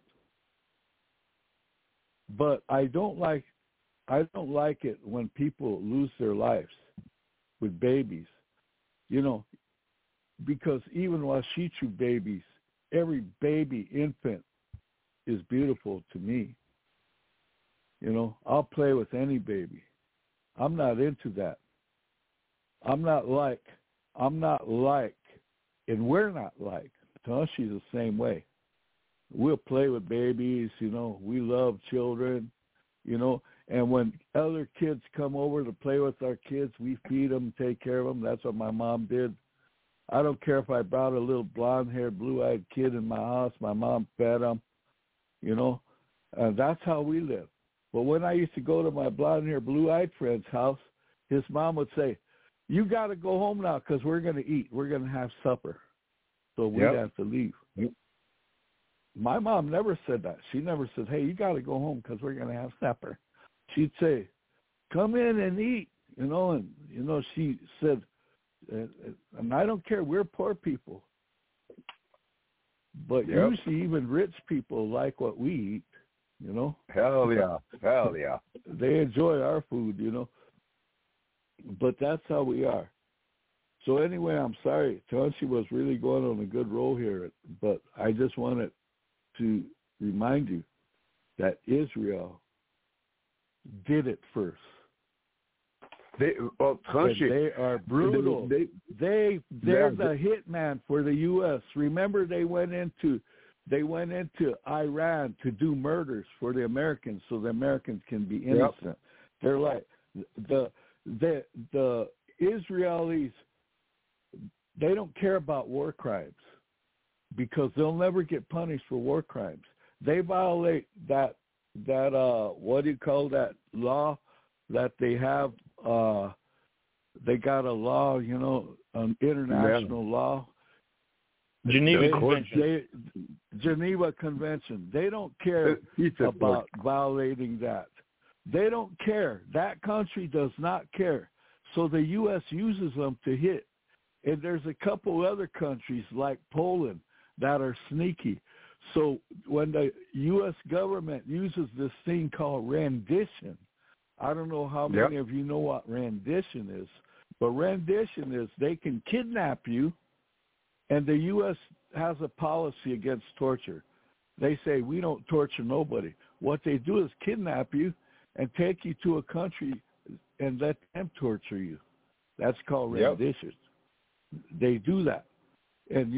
But I don't like it when people lose their lives with babies, because even Washichu babies, every baby infant is beautiful to me. I'll play with any baby. I'm not into that. I'm not like, and we're not like. She's the same way. We'll play with babies, we love children, And when other kids come over to play with our kids, we feed them, take care of them. That's what my mom did. I don't care if I brought a little blonde-haired, blue-eyed kid in my house. My mom fed them, you know. That's how we live. But when I used to go to my blonde-haired, blue-eyed friend's house, his mom would say, you got to go home now because we're going to eat. We're going to have supper. So we'd have to leave. Yep. My mom never said that. She never said, hey, you got to go home because we're going to have supper. She'd say, come in and eat, you know. And, you know, she said, and I don't care, we're poor people. But usually even rich people like what we eat, you know. Hell yeah. They enjoy our food, you know. But that's how we are. So anyway, I'm sorry. Chauncey was really going on a good roll here, but I just wanted to remind you that Israel did it first. They are brutal. They're the hitman for the U.S. Remember, they went into Iran to do murders for the Americans, so the Americans can be innocent. Yep. They're like the Israelis. They don't care about war crimes because they'll never get punished for war crimes. They violate that what do you call that law that they have? They got a law, you know, an international law. Geneva Convention. They don't care about violating that. They don't care. That country does not care. So the U.S. uses them to hit. And there's a couple other countries like Poland that are sneaky. So when the U.S. government uses this thing called rendition, I don't know how many of you know what rendition is, but rendition is they can kidnap you, and the U.S. has a policy against torture. They say, we don't torture nobody. What they do is kidnap you and take you to a country and let them torture you. That's called rendition. They do that. And,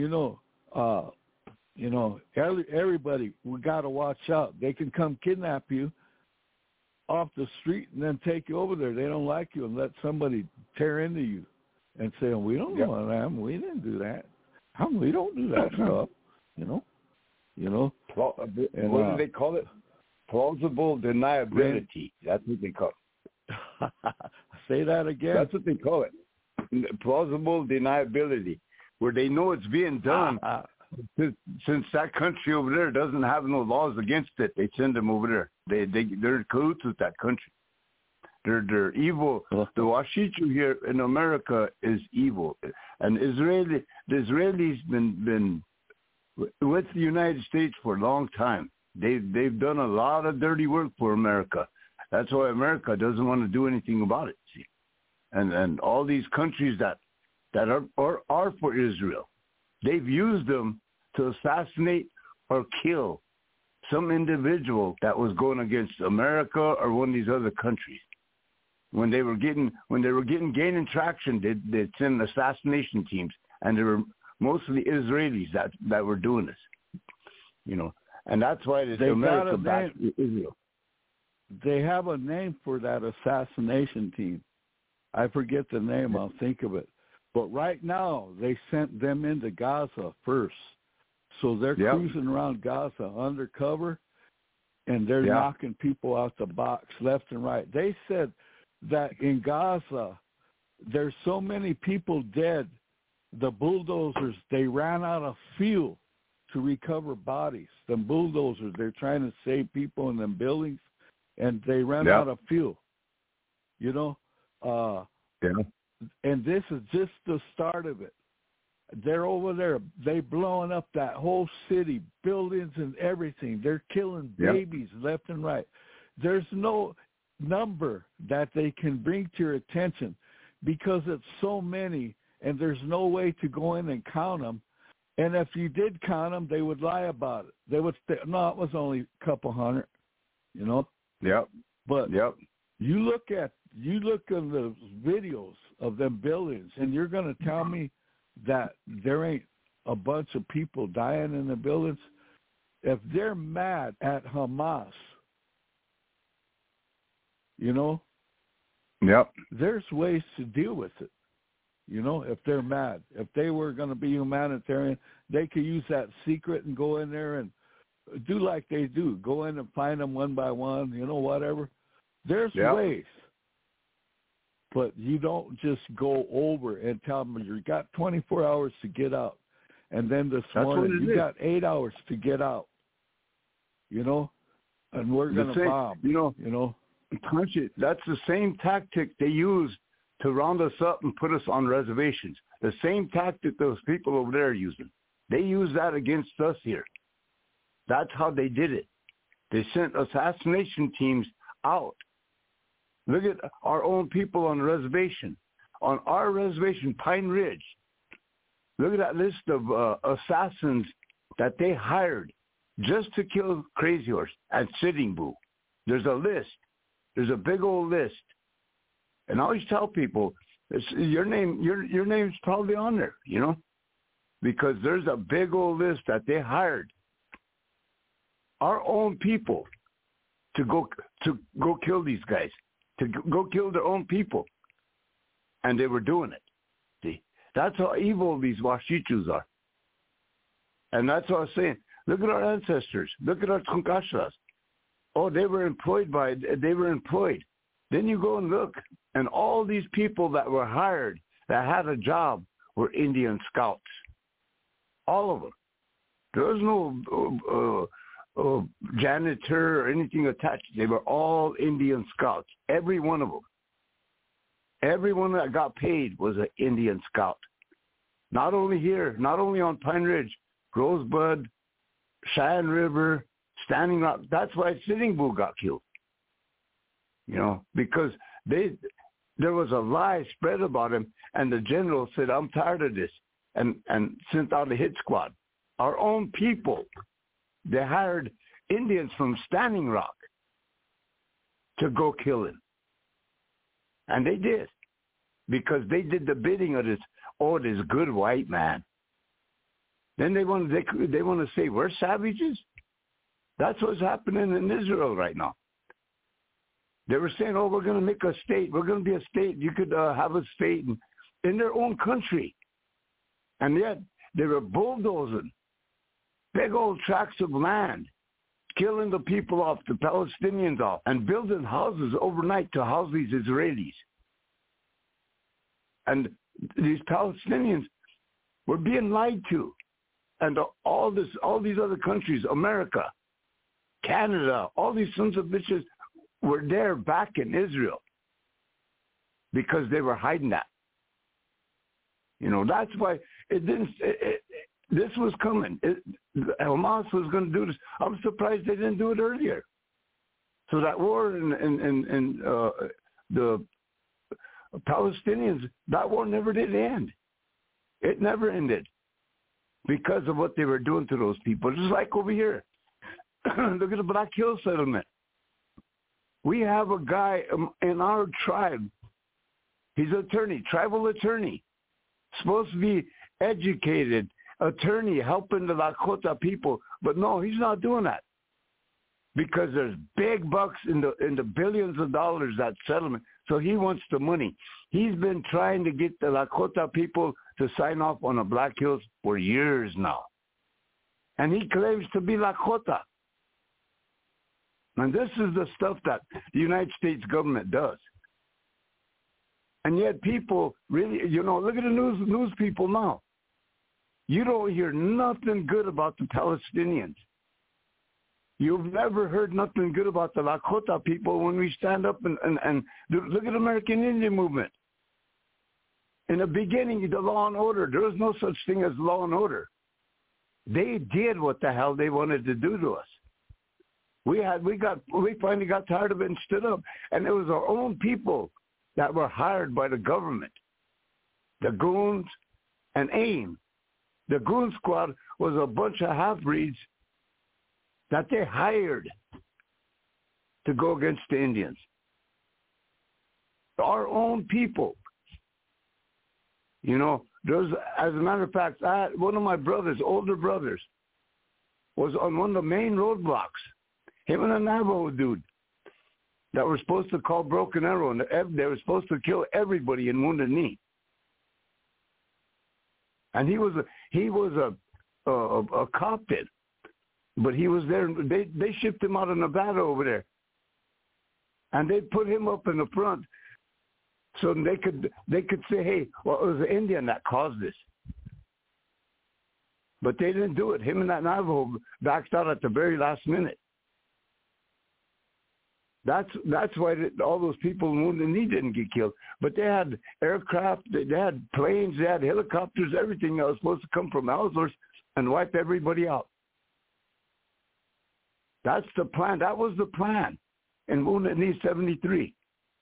everybody, we got to watch out. They can come kidnap you off the street and then take you over there. They don't like you and let somebody tear into you and say, we don't know what happened. We didn't do that. We don't do that stuff, you know. What do they call it? Plausible deniability. That's what they call it. Say that again. That's what they call it. Plausible deniability, where they know it's being done. Since that country over there doesn't have no laws against it, they send them over there. They're in cahoots with that country. They're evil. The Washichu here in America is evil, and the Israelis been with the United States for a long time. They've done a lot of dirty work for America. That's why America doesn't want to do anything about it. See, and all these countries that are for Israel, they've used them to assassinate or kill some individual that was going against America or one of these other countries. When they were gaining traction, they'd send assassination teams, and they were mostly Israelis that were doing this. And that's why America backed Israel. They have a name for that assassination team. I forget the name. I'll think of it. But right now, they sent them into Gaza first. So they're cruising around Gaza undercover, and they're knocking people out the box left and right. They said that in Gaza, there's so many people dead, the bulldozers, they ran out of fuel to recover bodies. The bulldozers, they're trying to save people in them buildings, and they ran out of fuel. And this is just the start of it. They're over there. They blowing up that whole city, buildings and everything. They're killing babies left and right. There's no number that they can bring to your attention because it's so many, and there's no way to go in and count them. And if you did count them, they would lie about it. They would say, no, it was only a couple hundred, But you look at the videos of them buildings, and you're going to tell me that there ain't a bunch of people dying in the buildings? If they're mad at Hamas, you know? Yep. There's ways to deal with it, you know, if they're mad. If they were going to be humanitarian, they could use that secret and go in there and do like they do. Go in and find them one by one, you know, whatever. There's ways. But you don't just go over and tell them you got 24 hours to get out. And then this morning you got 8 hours to get out, you know, and we're going to bomb, you know. That's the same tactic they used to round us up and put us on reservations. The same tactic those people over there are using. They use that against us here. That's how they did it. They sent assassination teams out. Look at our own people on the reservation. On our reservation, Pine Ridge, look at that list of assassins that they hired just to kill Crazy Horse at Sitting Bull. There's a list. There's a big old list. And I always tell people, your name's probably on there, you know, because there's a big old list that they hired our own people to go kill these guys, to go kill their own people. And they were doing it. See, that's how evil these Washichus are. And that's what I was saying. Look at our ancestors. Look at our Tsunkashlas. Oh, they were employed. Then you go and look, and all these people that were hired, that had a job, were Indian scouts. All of them. There was no janitor or anything attached. They were all Indian scouts, every one of them. Everyone that got paid was an Indian scout. Not only here, not only on Pine Ridge, Rosebud, Cheyenne River, Standing Rock. That's why Sitting Bull got killed. You know, because there was a lie spread about him, and the general said, I'm tired of this, and sent out a hit squad. Our own people, they hired Indians from Standing Rock to go kill him. And they did, because they did the bidding of this good white man. Then they want to say we're savages. That's what's happening in Israel right now. They were saying, oh, we're going to make a state. We're going to be a state. You could have a state in their own country. And yet they were bulldozing big old tracts of land, killing the people off, the Palestinians off, and building houses overnight to house these Israelis. And these Palestinians were being lied to. And all these other countries, America, Canada, all these sons of bitches were there back in Israel because they were hiding that. You know, that's why this was coming. Hamas was going to do this. I'm surprised they didn't do it earlier. So that war in the Palestinians, that war never did end. It never ended because of what they were doing to those people. Just like over here. Look at the Black Hills settlement. We have a guy in our tribe. He's an attorney, tribal attorney, supposed to be educated, attorney, helping the Lakota people. But no, he's not doing that because there's big bucks in the billions of dollars, that settlement. So he wants the money. He's been trying to get the Lakota people to sign off on the Black Hills for years now. And he claims to be Lakota. And this is the stuff that the United States government does. And yet people really, you know, look at the news people now. You don't hear nothing good about the Palestinians. You've never heard nothing good about the Lakota people when we stand up and look at the American Indian movement. In the beginning, the law and order, there was no such thing as law and order. They did what the hell they wanted to do to us. We finally got tired of it and stood up. And it was our own people that were hired by the government. The goons and AIM. The goon squad was a bunch of half-breeds that they hired to go against the Indians. Our own people. You know, there's, as a matter of fact, one of my brothers, older brothers, was on one of the main roadblocks. Him and a Navajo dude. that were supposed to call Broken Arrow, and they were supposed to kill everybody in Wounded Knee. And he was a cop then, but he was there. They shipped him out of Nevada over there, and they put him up in the front so they could say, hey, well, it was the Indian that caused this. But they didn't do it. Him and that Navajo backed out at the very last minute. That's why all those people in Wounded Knee didn't get killed. But they had aircraft, they had planes, they had helicopters, everything that was supposed to come from Ellsworth and wipe everybody out. That's the plan. That was the plan in Wounded Knee 73.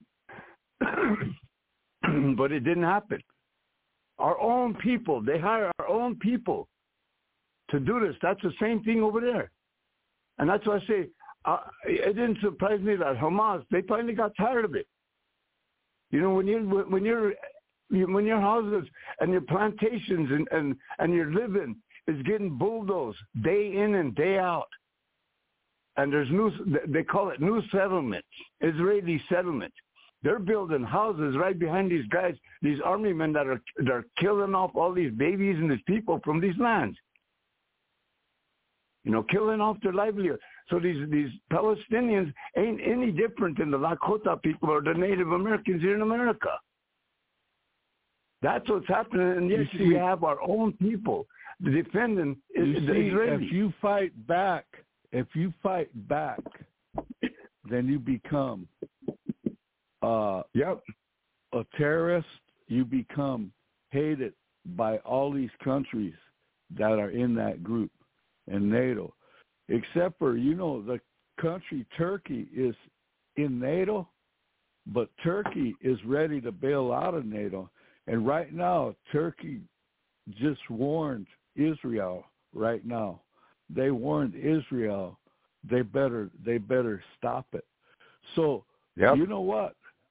But it didn't happen. Our own people, they hire our own people to do this. That's the same thing over there. And that's why I say, it didn't surprise me that Hamas, they finally got tired of it. You know, when your houses and your plantations and your living is getting bulldozed day in and day out, and there's they call it new settlements, Israeli settlements. They're building houses right behind these guys, these army men that are killing off all these babies and these people from these lands. You know, killing off their livelihood. So these Palestinians ain't any different than the Lakota people or the Native Americans here in America. That's what's happening. And yes, we have our own people defending the Israelis. If you fight back, then you become a terrorist. You become hated by all these countries that are in that group and NATO. Except for, you know, the country Turkey is in NATO, but Turkey is ready to bail out of NATO. And right now, Turkey just warned Israel right now. They warned Israel they better stop it. So, You know what?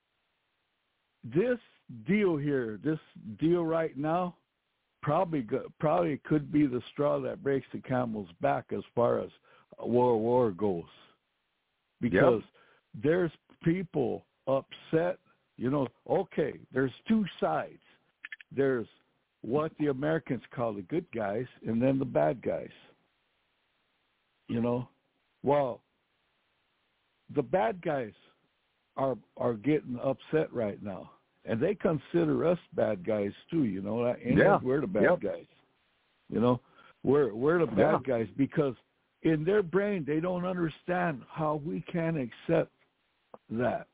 This deal here, this deal right now, probably could be the straw that breaks the camel's back as far as World War goes, because there's people upset. You know, okay, there's two sides. There's what the Americans call the good guys, and then the bad guys. You know, well, the bad guys are getting upset right now, and they consider us bad guys too. You know, we're the bad guys. You know, we're the bad guys because in their brain they don't understand how we can accept that.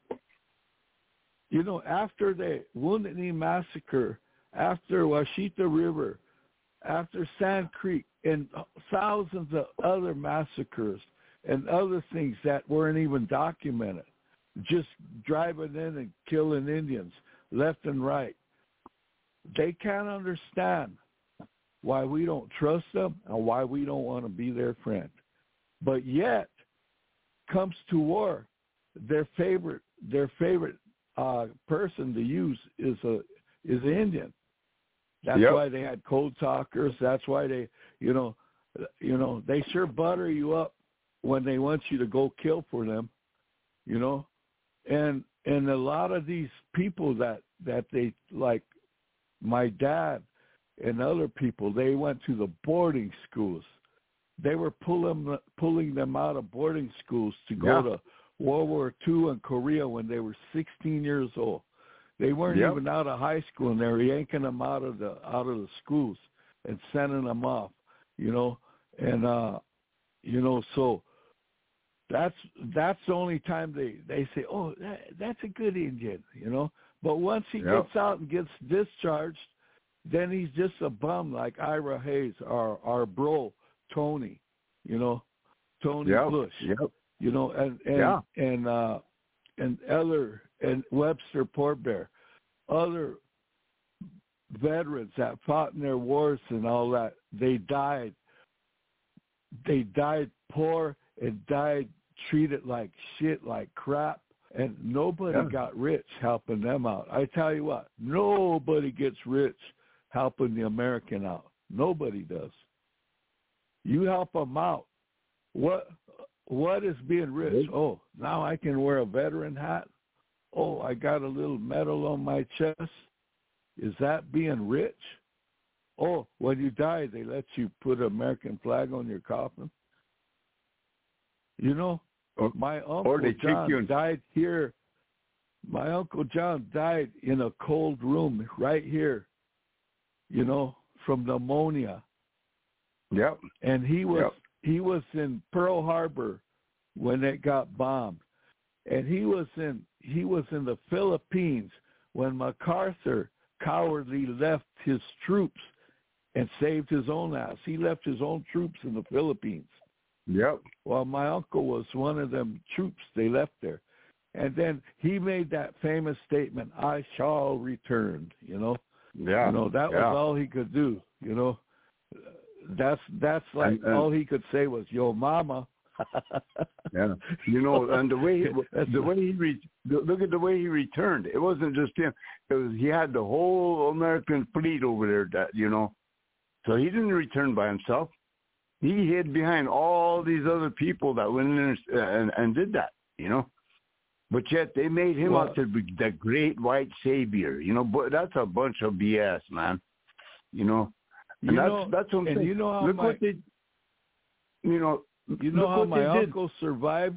You know, after the Wounded Knee massacre, after Washita River, after Sand Creek, and thousands of other massacres and other things that weren't even documented, just driving in and killing Indians left and right. They can't understand why we don't trust them and why we don't want to be their friend. But yet, comes to war, their favorite person to use is an Indian. That's why they had code talkers. That's why they, you know, they sure butter you up when they want you to go kill for them, you know. And a lot of these people that they, like my dad and other people, they went to the boarding schools. They were pulling them out of boarding schools to go to World War II and Korea when they were 16 years old. They weren't even out of high school, and they were yanking them out of the schools and sending them off, you know. And you know, so that's the only time they say, oh, that's a good Indian, you know. But once he gets out and gets discharged, then he's just a bum like Ira Hayes, our bro Tony, you know, Tony Bush, you know, and Webster Portbear, other veterans that fought in their wars and all that. They died poor and died treated like shit, like crap, and nobody got rich helping them out. I tell you what, nobody gets rich helping the American out. Nobody does. You help them out. What what is being rich? Oh, now I can wear a veteran hat. Oh, I got a little medal on my chest. Is that being rich? Oh, when you die, they let you put an American flag on your coffin. You know, my Uncle John died here. My Uncle John died in a cold room right here, you know, from pneumonia. Yep. And he was in Pearl Harbor when it got bombed. And he was in the Philippines when MacArthur cowardly left his troops and saved his own ass. He left his own troops in the Philippines. Yep. Well, my uncle was one of them troops they left there. And then he made that famous statement, I shall return, you know. Yeah. You know, that was all he could do, you know. That's like all he could say was, yo, mama. Yeah. You know, and look at the way he returned. It wasn't just him. It was, he had the whole American fleet over there, that, you know. So he didn't return by himself. He hid behind all these other people that went in and did that, you know. But yet they made him out to be the great white savior, you know. But that's a bunch of BS, man. You know, and that's what I'm saying. You know how what they, you know. You know how my uncle survived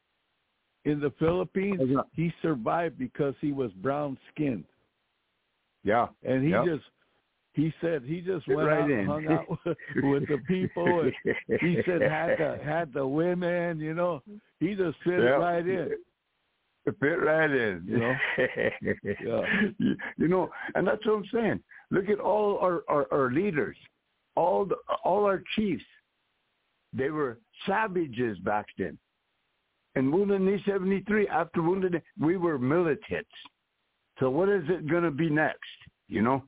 in the Philippines? He survived because he was brown-skinned. Yeah. And he said he just went out and hung out with the people. And he said had the women, you know. He just fit right in. Fit right in. You know? Yeah. You know, and that's what I'm saying. Look at all our leaders, all our chiefs. They were savages back then. And Wounded Knee 73, after Wounded Knee, we were militants. So what is it going to be next, you know?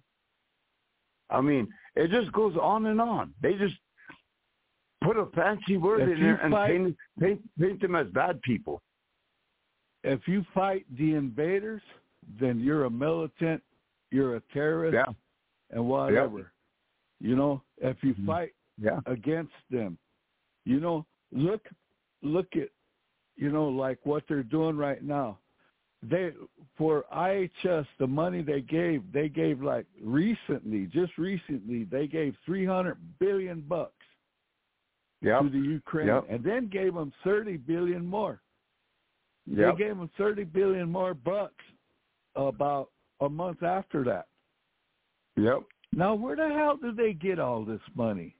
I mean, it just goes on and on. They just put a fancy word in there and paint them as bad people. If you fight the invaders, then you're a militant, you're a terrorist, and whatever. Yep. You know, if you fight against them, you know, look at, you know, like what they're doing right now. For IHS, the money they gave like just recently, they gave $300 billion to the Ukraine, and then gave them $30 billion more. They gave them $30 billion more bucks about a month after that. Yep. Now, where the hell did they get all this money?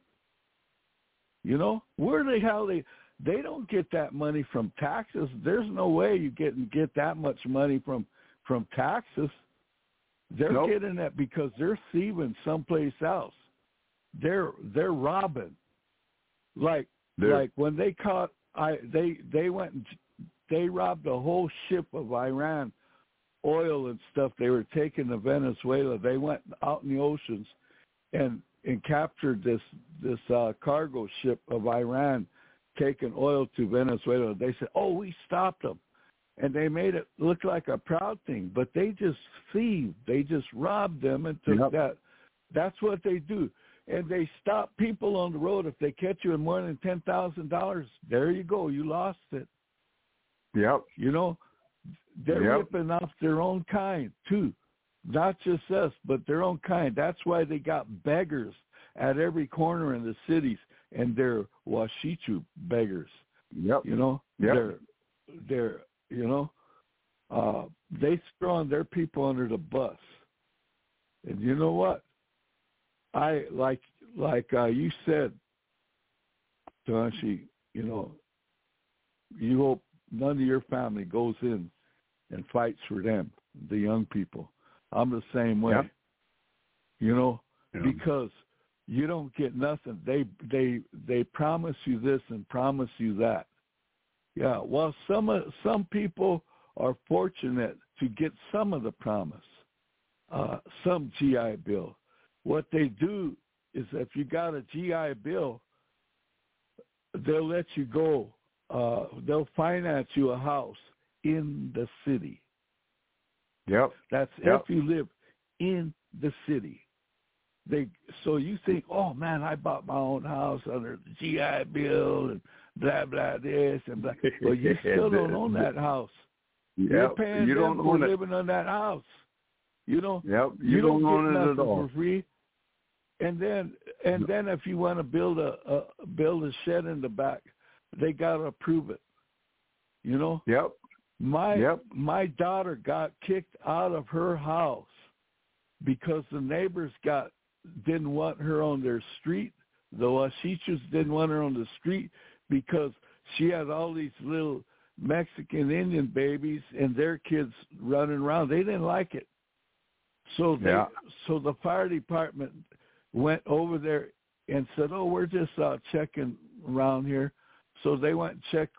You know, where the hell they don't get that money from taxes. There's no way you get that much money from taxes. They're getting that because they're thieving someplace else. They're robbing. Like when they caught they went and they robbed a whole ship of Iran oil and stuff. They were taking to Venezuela. They went out in the oceans and captured this cargo ship of Iran taking oil to Venezuela. They said, "Oh, we stopped them," and they made it look like a proud thing. But they just thieved. They just robbed them and took that. That's what they do. And they stop people on the road. If they catch you in more than $10,000, there you go. You lost it. Yep. You know, they're ripping off their own kind too. Not just us, but their own kind. That's why they got beggars at every corner in the cities, and they're Washichu beggars. Yep. You know, they're you know, they throw their people under the bus. And you know what? I like you said, Tanashi, you know, you hope none of your family goes in and fights for them, the young people. I'm the same way. You know, because you don't get nothing. They promise you this and promise you that. Yeah, well, some people are fortunate to get some of the promise, some GI Bill. What they do is if you got a GI Bill, they'll let you go. They'll finance you a house in the city. Yep. That's if you live in the city. So you think, oh man, I bought my own house under the GI Bill, and blah, blah, this and blah. But you still don't own that house. Yep. You're paying you them don't for own living on that house. You know, Yep. you don't own get it nothing at all. for free. And then if you want to build a shed in the back, they got to approve it. You know? Yep. My daughter got kicked out of her house because the neighbors didn't want her on their street. The Washichus didn't want her on the street because she had all these little Mexican Indian babies and their kids running around. They didn't like it. So the fire department went over there and said, "Oh, we're just checking around here." So they went and checked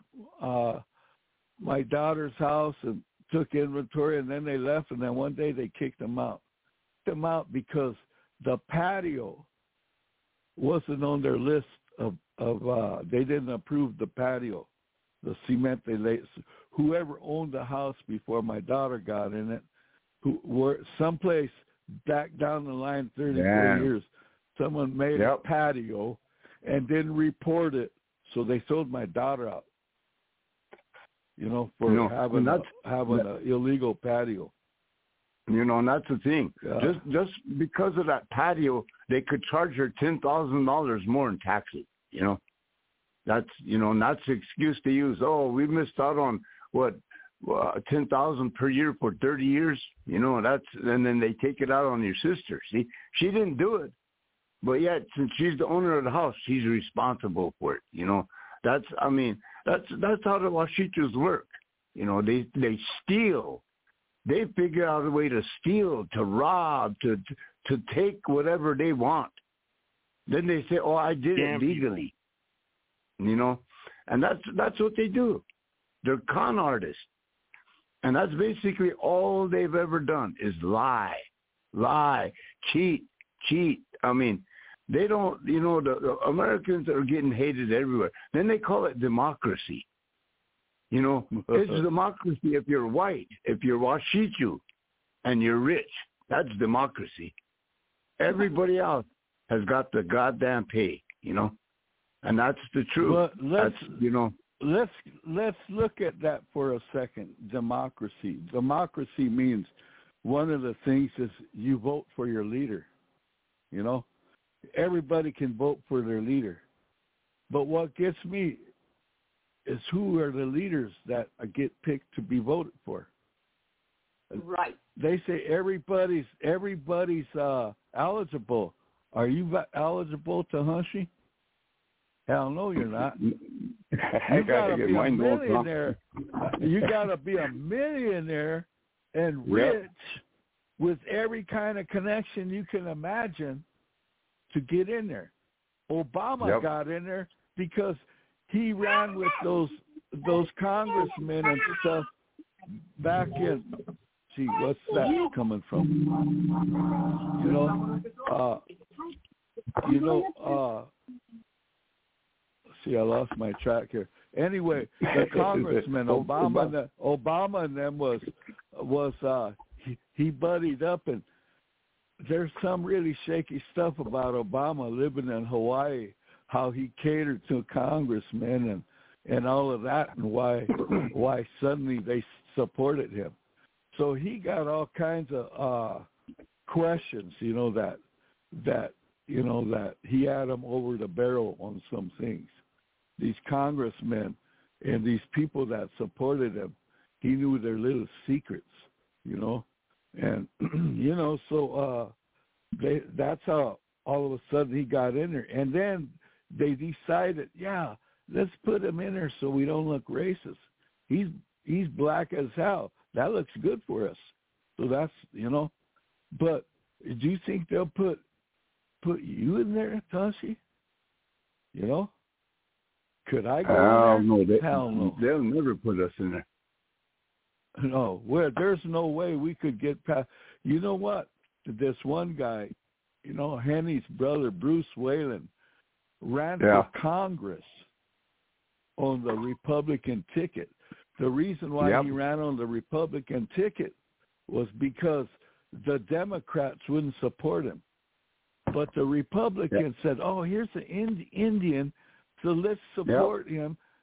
my daughter's house and took inventory, and then they left. And then one day they kicked them out. Because the patio wasn't on their list of they didn't approve the patio, the cement they laid. Whoever owned the house before my daughter got in it, who were someplace back down the line 34 years, someone made a patio and didn't report it, so they sold my daughter out. You know, for having an illegal patio. You know, and that's the thing. Yeah. Just because of that patio, they could charge her $10,000 more in taxes. You know, that's the excuse to use. Oh, we missed out on what $10,000 per year for 30 years. You know, and then they take it out on your sister. See, she didn't do it, but yet since she's the owner of the house, she's responsible for it. You know, that's how the Washichus work. You know, they steal. They figure out a way to steal, to rob, to take whatever they want. Then they say, "Oh, I did it legally." You know, and that's what they do. They're con artists, and that's basically all they've ever done is lie, cheat. I mean, they don't. You know, the Americans are getting hated everywhere. Then they call it democracy. You know, it's democracy if you're white, if you're Washichu, and you're rich. That's democracy. Everybody else has got the goddamn pay, you know, and that's the truth. But let's look at that for a second. Democracy. Democracy means one of the things is you vote for your leader. You know, everybody can vote for their leader, but what gets me is who are the leaders that get picked to be voted for. Right. They say everybody's eligible. Are you eligible to Hunshi? Hell no, you're not. You gotta be a millionaire. You gotta be a millionaire and rich with every kind of connection you can imagine to get in there. Obama got in there because he ran with those congressmen and stuff back in. See, what's that coming from? See, I lost my track here. Anyway, the congressman Obama and them was he buddied up, and there's some really shaky stuff about Obama living in Hawaii. How he catered to congressmen and all of that, and why suddenly they supported him. So he got all kinds of questions, you know, that he had them over the barrel on some things. These congressmen and these people that supported him, he knew their little secrets, you know, and that's how all of a sudden he got in there, and then they decided, let's put him in there so we don't look racist. He's black as hell. That looks good for us. So that's, you know. But do you think they'll put you in there, Tashi? You know? Could I go in there? Hell no. They'll never put us in there. No. There's no way we could get past. You know what? This one guy, you know, Henny's brother, Bruce Whalen, ran for Congress on the Republican ticket. The reason why he ran on the Republican ticket was because the Democrats wouldn't support him. But the Republicans said, "Oh, here's an Indian, so let's support him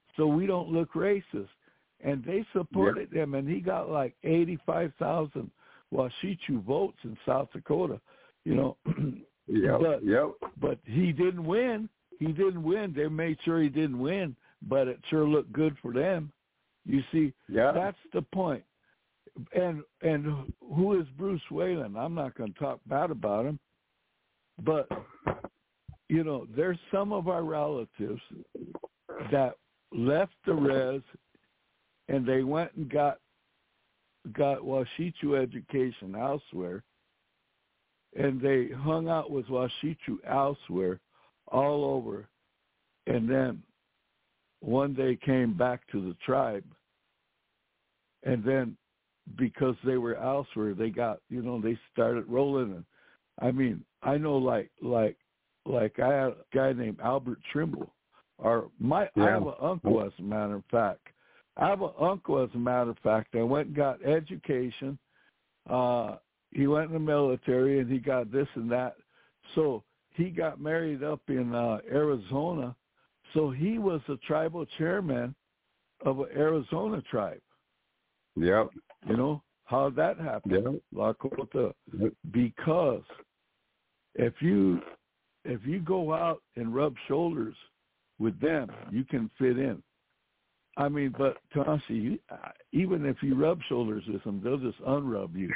so we don't look racist. And they supported him, and he got like 85,000 Washichu votes in South Dakota, you know. But he didn't win. He didn't win. They made sure he didn't win, but it sure looked good for them. You see, that's the point. And who is Bruce Wayland? I'm not going to talk bad about him, but, you know, there's some of our relatives that left the res and they went and got Washichu education elsewhere, and they hung out with Washichu elsewhere all over, and then one day came back to the tribe, and then because they were elsewhere, they got, you know, they started rolling. And I mean, I know like I had a guy named Albert Trimble, I have an uncle, as a matter of fact. I went and got education. He went in the military, and he got this and that. So he got married up in Arizona. So he was the tribal chairman of an Arizona tribe. Yep. You know, how that happened? Lakota. Because if you go out and rub shoulders with them, you can fit in. I mean, but Tonsi, even if you rub shoulders with them, they'll just unrub you.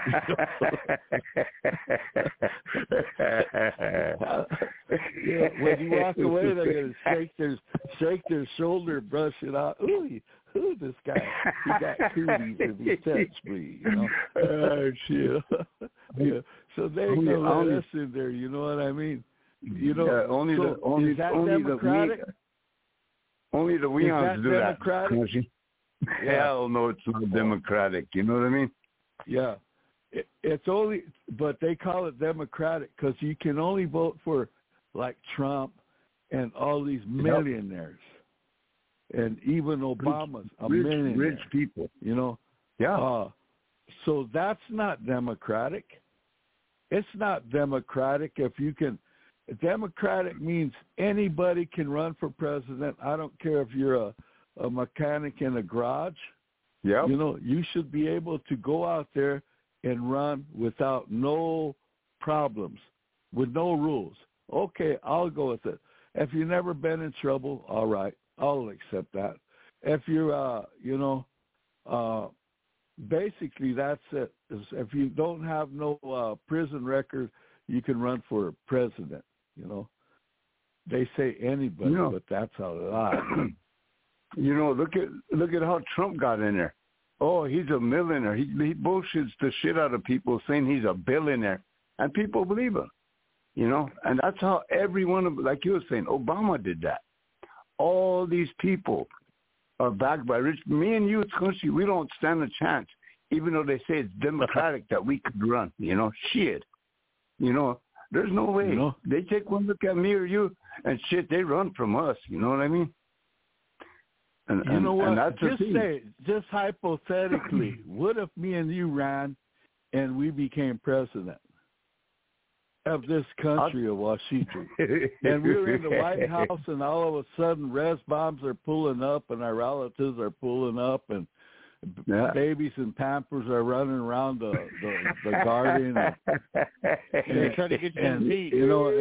When you walk away, they're going to shake their shoulder, brush it out. Ooh, this guy, he got cooties if he touched me, you know. Shit. Yeah. So they ain't going to let us in there, you know what I mean? You know, is that democratic? Only the Weons do democratic? that. Hell no, it's not democratic. You know what I mean? Yeah. It's only, but they call it democratic because you can only vote for like Trump and all these millionaires. And even Obama's a millionaire. Rich people. You know? Yeah. So that's not democratic. It's not democratic if you can. Democratic means anybody can run for president. I don't care if you're a mechanic in a garage. Yeah. You know, you should be able to go out there and run without no problems, with no rules. Okay, I'll go with it. If you've never been in trouble, all right, I'll accept that. If you're, basically that's it. If you don't have no prison record, you can run for president. You know, they say anybody, but that's a lie. You know, look at how Trump got in there. Oh, he's a millionaire. He bullshits the shit out of people saying he's a billionaire, and people believe him. You know, and that's how everyone, like you were saying, Obama did that. All these people are backed by rich. Me and you, Kunshi, we don't stand a chance, even though they say it's democratic that we could run. You know, shit. You know. There's no way. You know? They take one look at me or you, and shit, they run from us. You know what I mean? And you know what? And that's just hypothetically, what if me and you ran, and we became president of this country of Washichu, and we were in the White House, and all of a sudden, res bombs are pulling up, and our relatives are pulling up, and babies and Pampers are running around the garden, and they try to get you in feet. You know,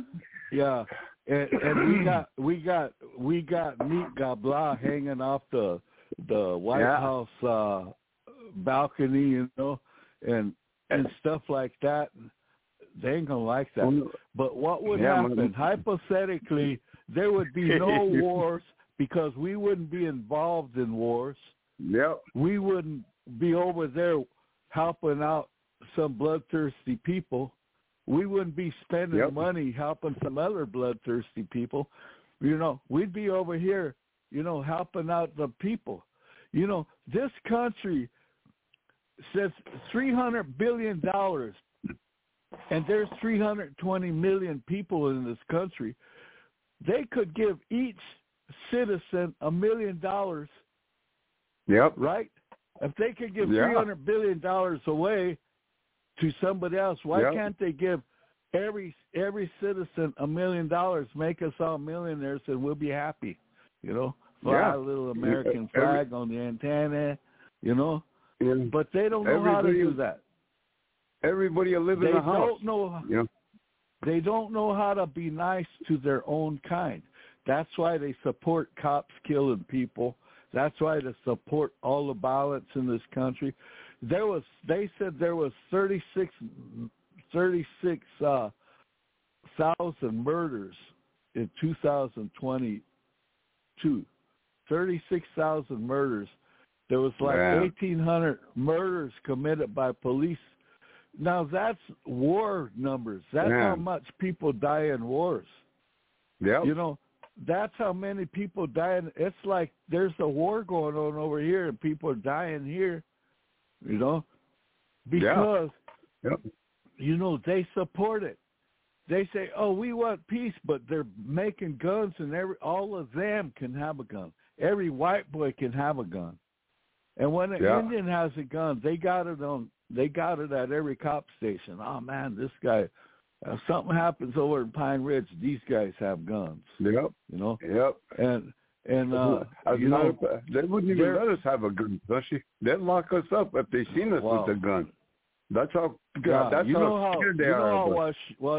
and we got meat gabla hanging off the White House balcony, you know, and stuff like that. They ain't gonna like that. But what would happen? Hypothetically, there would be no wars because we wouldn't be involved in wars. Yep. We wouldn't be over there helping out some bloodthirsty people. We wouldn't be spending money helping some other bloodthirsty people. You know, we'd be over here, you know, helping out the people. You know, this country says $300 billion, and there's 320 million people in this country. They could give each citizen $1 million. Yep. Right? If they could give $300 billion away to somebody else, why can't they give every citizen $1 million, make us all millionaires, and we'll be happy, you know, fly a little American flag on the antenna, you know. But they don't know how to do that. Everybody will live in a house. They don't know how to be nice to their own kind. That's why they support cops killing people. That's why they support all the violence in this country. They said there was 36,000 murders in 2022. 36,000 murders. There was like 1,800 murders committed by police. Now that's war numbers. That's how much people die in wars. Yep. You know, that's how many people die. It's like there's a war going on over here and people are dying here, you know, because, you know, they support it. They say, oh, we want peace, but they're making guns and all of them can have a gun. Every white boy can have a gun. And when an Indian has a gun, they got it at every cop station. Oh man, this guy, if something happens over in Pine Ridge, these guys have guns. Yep. You know. Yep. And you know, they wouldn't even let us have a gun, especially. They'd lock us up if they seen us with a gun. That's how. That's how scared they are.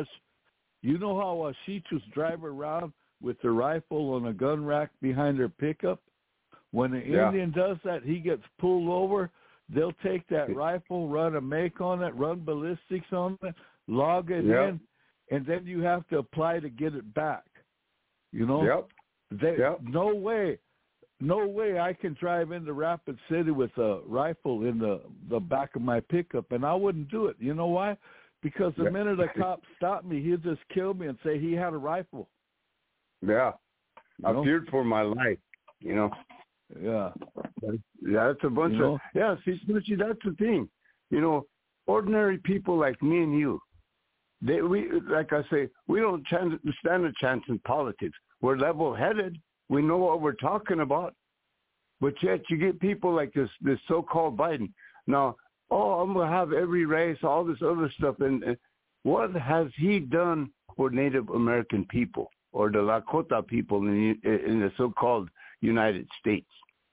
You know how Washitus drive around with their rifle on a gun rack behind their pickup? When an Indian does that, he gets pulled over. They'll take that rifle, run a make on it, run ballistics on it, log it in, and then you have to apply to get it back. You know? No way I can drive into Rapid City with a rifle in the back of my pickup, and I wouldn't do it. You know why? Because the minute a cop stopped me, he'd just kill me and say he had a rifle. Yeah. I feared for my life, you know. Yeah. That's a bunch of see, that's the thing. You know, ordinary people like me and you, we like I say, we don't stand a chance in politics. We're level-headed. We know what we're talking about. But yet you get people like this so-called Biden. Now, I'm going to have every race, all this other stuff. And what has he done for Native American people or the Lakota people in the so-called United States?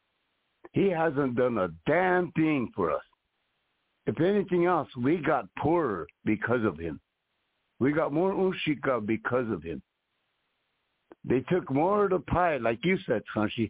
He hasn't done a damn thing for us. If anything else, we got poorer because of him. We got more ushika because of him. They took more of the pie, like you said, Kanshi.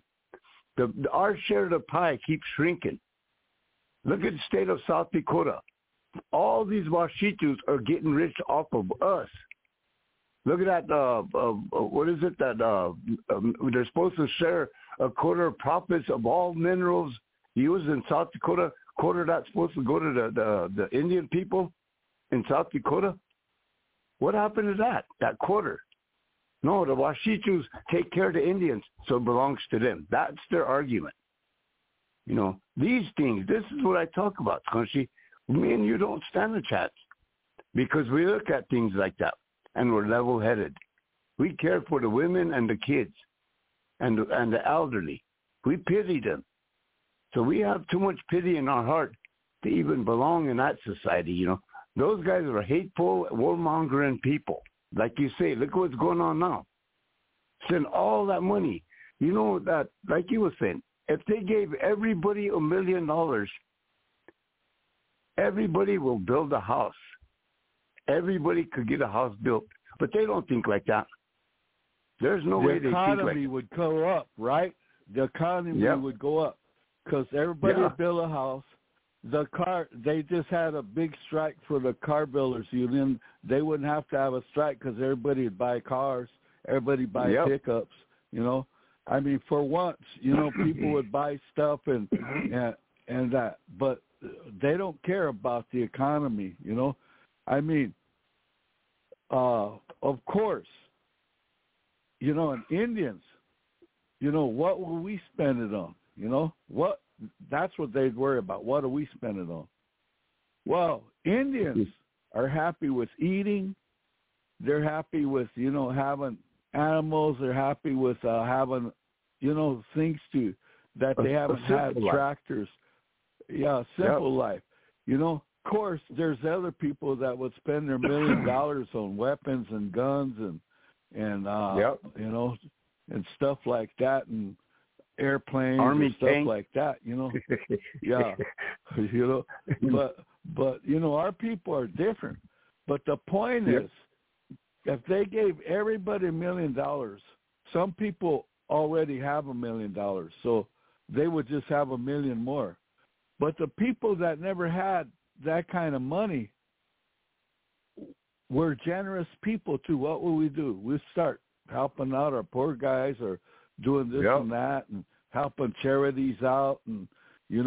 Our share of the pie keeps shrinking. Look at the state of South Dakota. All these Washitus are getting rich off of us. Look at that, what is it that they're supposed to share a quarter of profits of all minerals used in South Dakota. Quarter that's supposed to go to the Indian people in South Dakota. What happened to that quarter? No, the Washitus take care of the Indians, so it belongs to them. That's their argument. You know, these things, this is what I talk about, Kanshi. Me and you don't stand a chance because we look at things like that and we're level-headed. We care for the women and the kids and the elderly. We pity them. So we have too much pity in our heart to even belong in that society, you know. Those guys are hateful, warmongering people. Like you say, look what's going on now. Send all that money. You know that, like you were saying, if they gave everybody $1 million, everybody will build a house. Everybody could get a house built. But they don't think like that. There's no way they think like that. The economy would go up, right? The economy would go up because everybody would build a house. They just had a big strike for the car builders union. They wouldn't have to have a strike because everybody would buy cars. Everybody buy pickups, you know. I mean, for once, you know, people would buy stuff and that, but they don't care about the economy, you know. I mean, of course, you know, and Indians, you know, what will we spend it on? You know, that's what they'd worry about. What do we spend it on? Well, Indians are happy with eating. They're happy with, you know, having animals. They're happy with having, you know, things that they haven't had, tractors. Yeah, simple life. You know, of course, there's other people that would spend their $1 million on weapons and guns and you know, and stuff like that. And airplanes Army and stuff tank. like that, Yeah, but our people are different. But the point is, if they gave everybody $1 million, some people already have $1 million, so they would just have $1 million more. But the people that never had that kind of money were generous people too. What will we do? We start helping out our poor guys, or doing this and that, and helping charities out, and it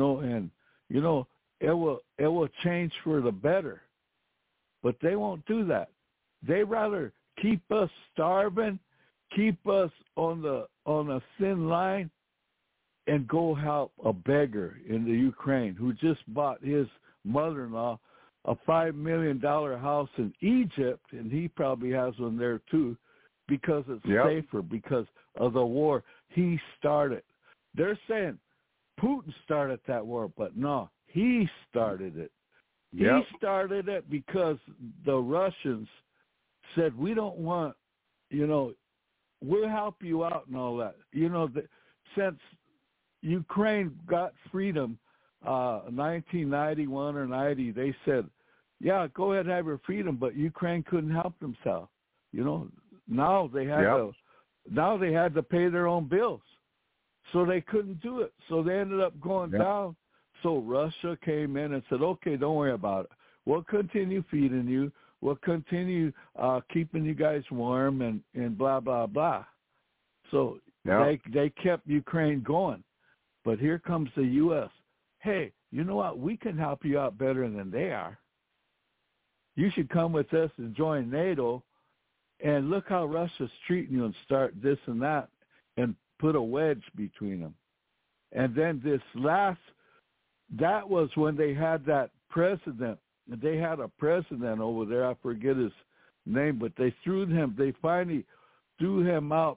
will change for the better. But they won't do that. They rather keep us starving, keep us on a thin line, and go help a beggar in the Ukraine who just bought his mother-in-law a $5 million house in Egypt, and he probably has one there too, because it's safer, because of the war he started. They're saying Putin started that war, but no, he started it. He started it because the Russians said, we don't want, we'll help you out and all that. Since Ukraine got freedom, 1991 or 90, they said, yeah, go ahead and have your freedom, but Ukraine couldn't help themselves. Now they had to pay their own bills, so they couldn't do it. So they ended up going down. So Russia came in and said, okay, don't worry about it. We'll continue feeding you. We'll continue keeping you guys warm and blah, blah, blah. So they kept Ukraine going. But here comes the U.S. Hey, you know what? We can help you out better than they are. You should come with us and join NATO, and look how Russia's treating you, and start this and that, and put a wedge between them. And then that was when they had that president. They had a president over there, I forget his name, but they finally threw him out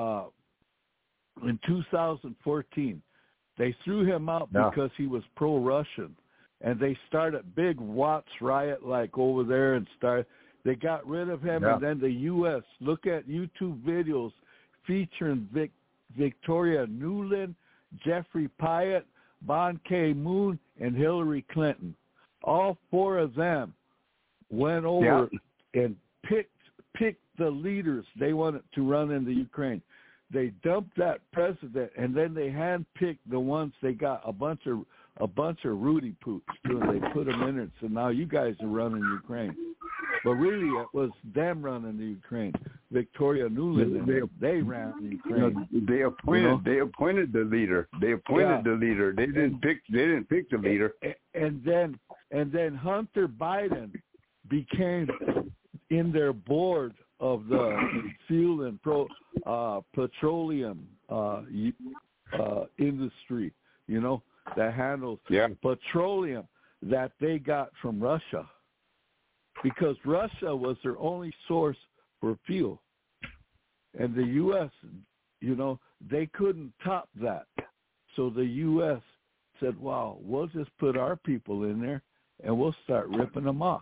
in 2014. They threw him out because he was pro-Russian. And they started big Watts riot over there, and they got rid of him. And then the U.S., look at YouTube videos featuring Victoria Nuland, Jeffrey Pyatt, Ban Ki-moon, and Hillary Clinton. All four of them went over and picked the leaders they wanted to run in the Ukraine. They dumped that president, and then they handpicked the ones they got a bunch of Rudy Poots too. They put them in it, so now you guys are running Ukraine. But really, it was them running the Ukraine. Victoria Nuland, they ran the Ukraine. They appointed the leader. They appointed the leader. They didn't pick the leader. And then Hunter Biden became in their board of the fuel and petroleum industry, that handles petroleum that they got from Russia, because Russia was their only source for fuel. And the U.S., they couldn't top that. So the U.S. said, wow, we'll just put our people in there and we'll start ripping them off.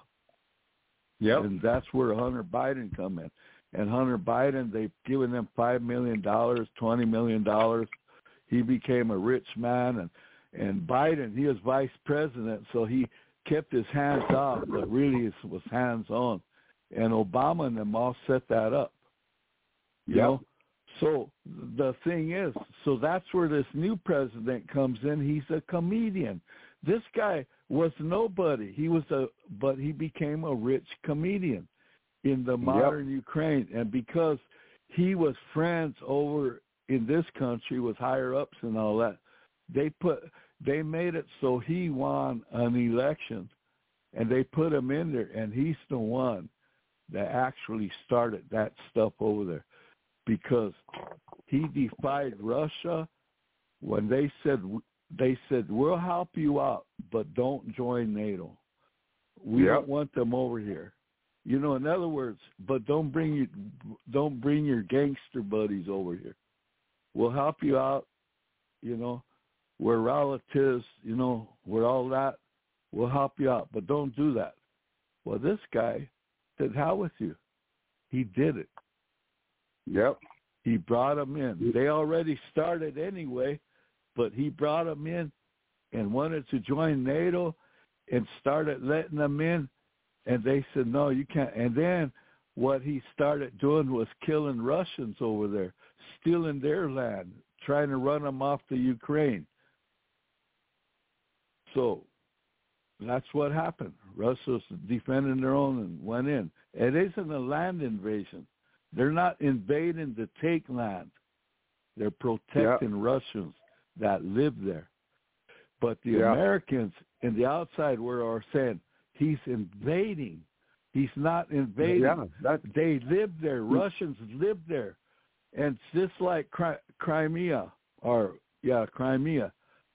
And that's where Hunter Biden come in. And Hunter Biden, they've given them $5 million, $20 million. He became a rich man. And Biden, he was vice president, so he kept his hands off, but really it was hands on. And Obama and them all set that up. You know? So the thing is, so that's where this new president comes in. He's a comedian. This guy was nobody. But he became a rich comedian in the modern Ukraine. And because he was friends over in this country with higher ups and all that, they made it so he won an election, and they put him in there, and he's the one that actually started that stuff over there, because he defied Russia when they said, we'll help you out, but don't join NATO. We don't want them over here. In other words, but don't bring your gangster buddies over here. We'll help you out, we're relatives, we're all that. We'll help you out, but don't do that. Well, this guy said, how with you? He did it. He brought them in. They already started anyway, but he brought them in and wanted to join NATO and started letting them in, and they said, no, you can't. And then what he started doing was killing Russians over there, stealing their land, trying to run them off the Ukraine. So that's what happened. Russia's defending their own and went in. It isn't a land invasion. They're not invading to take land. They're protecting Russians that live there. But the Americans in the outside world are saying he's invading. He's not invading. Yeah, they live there. Russians live there. And it's just like Crimea, Crimea.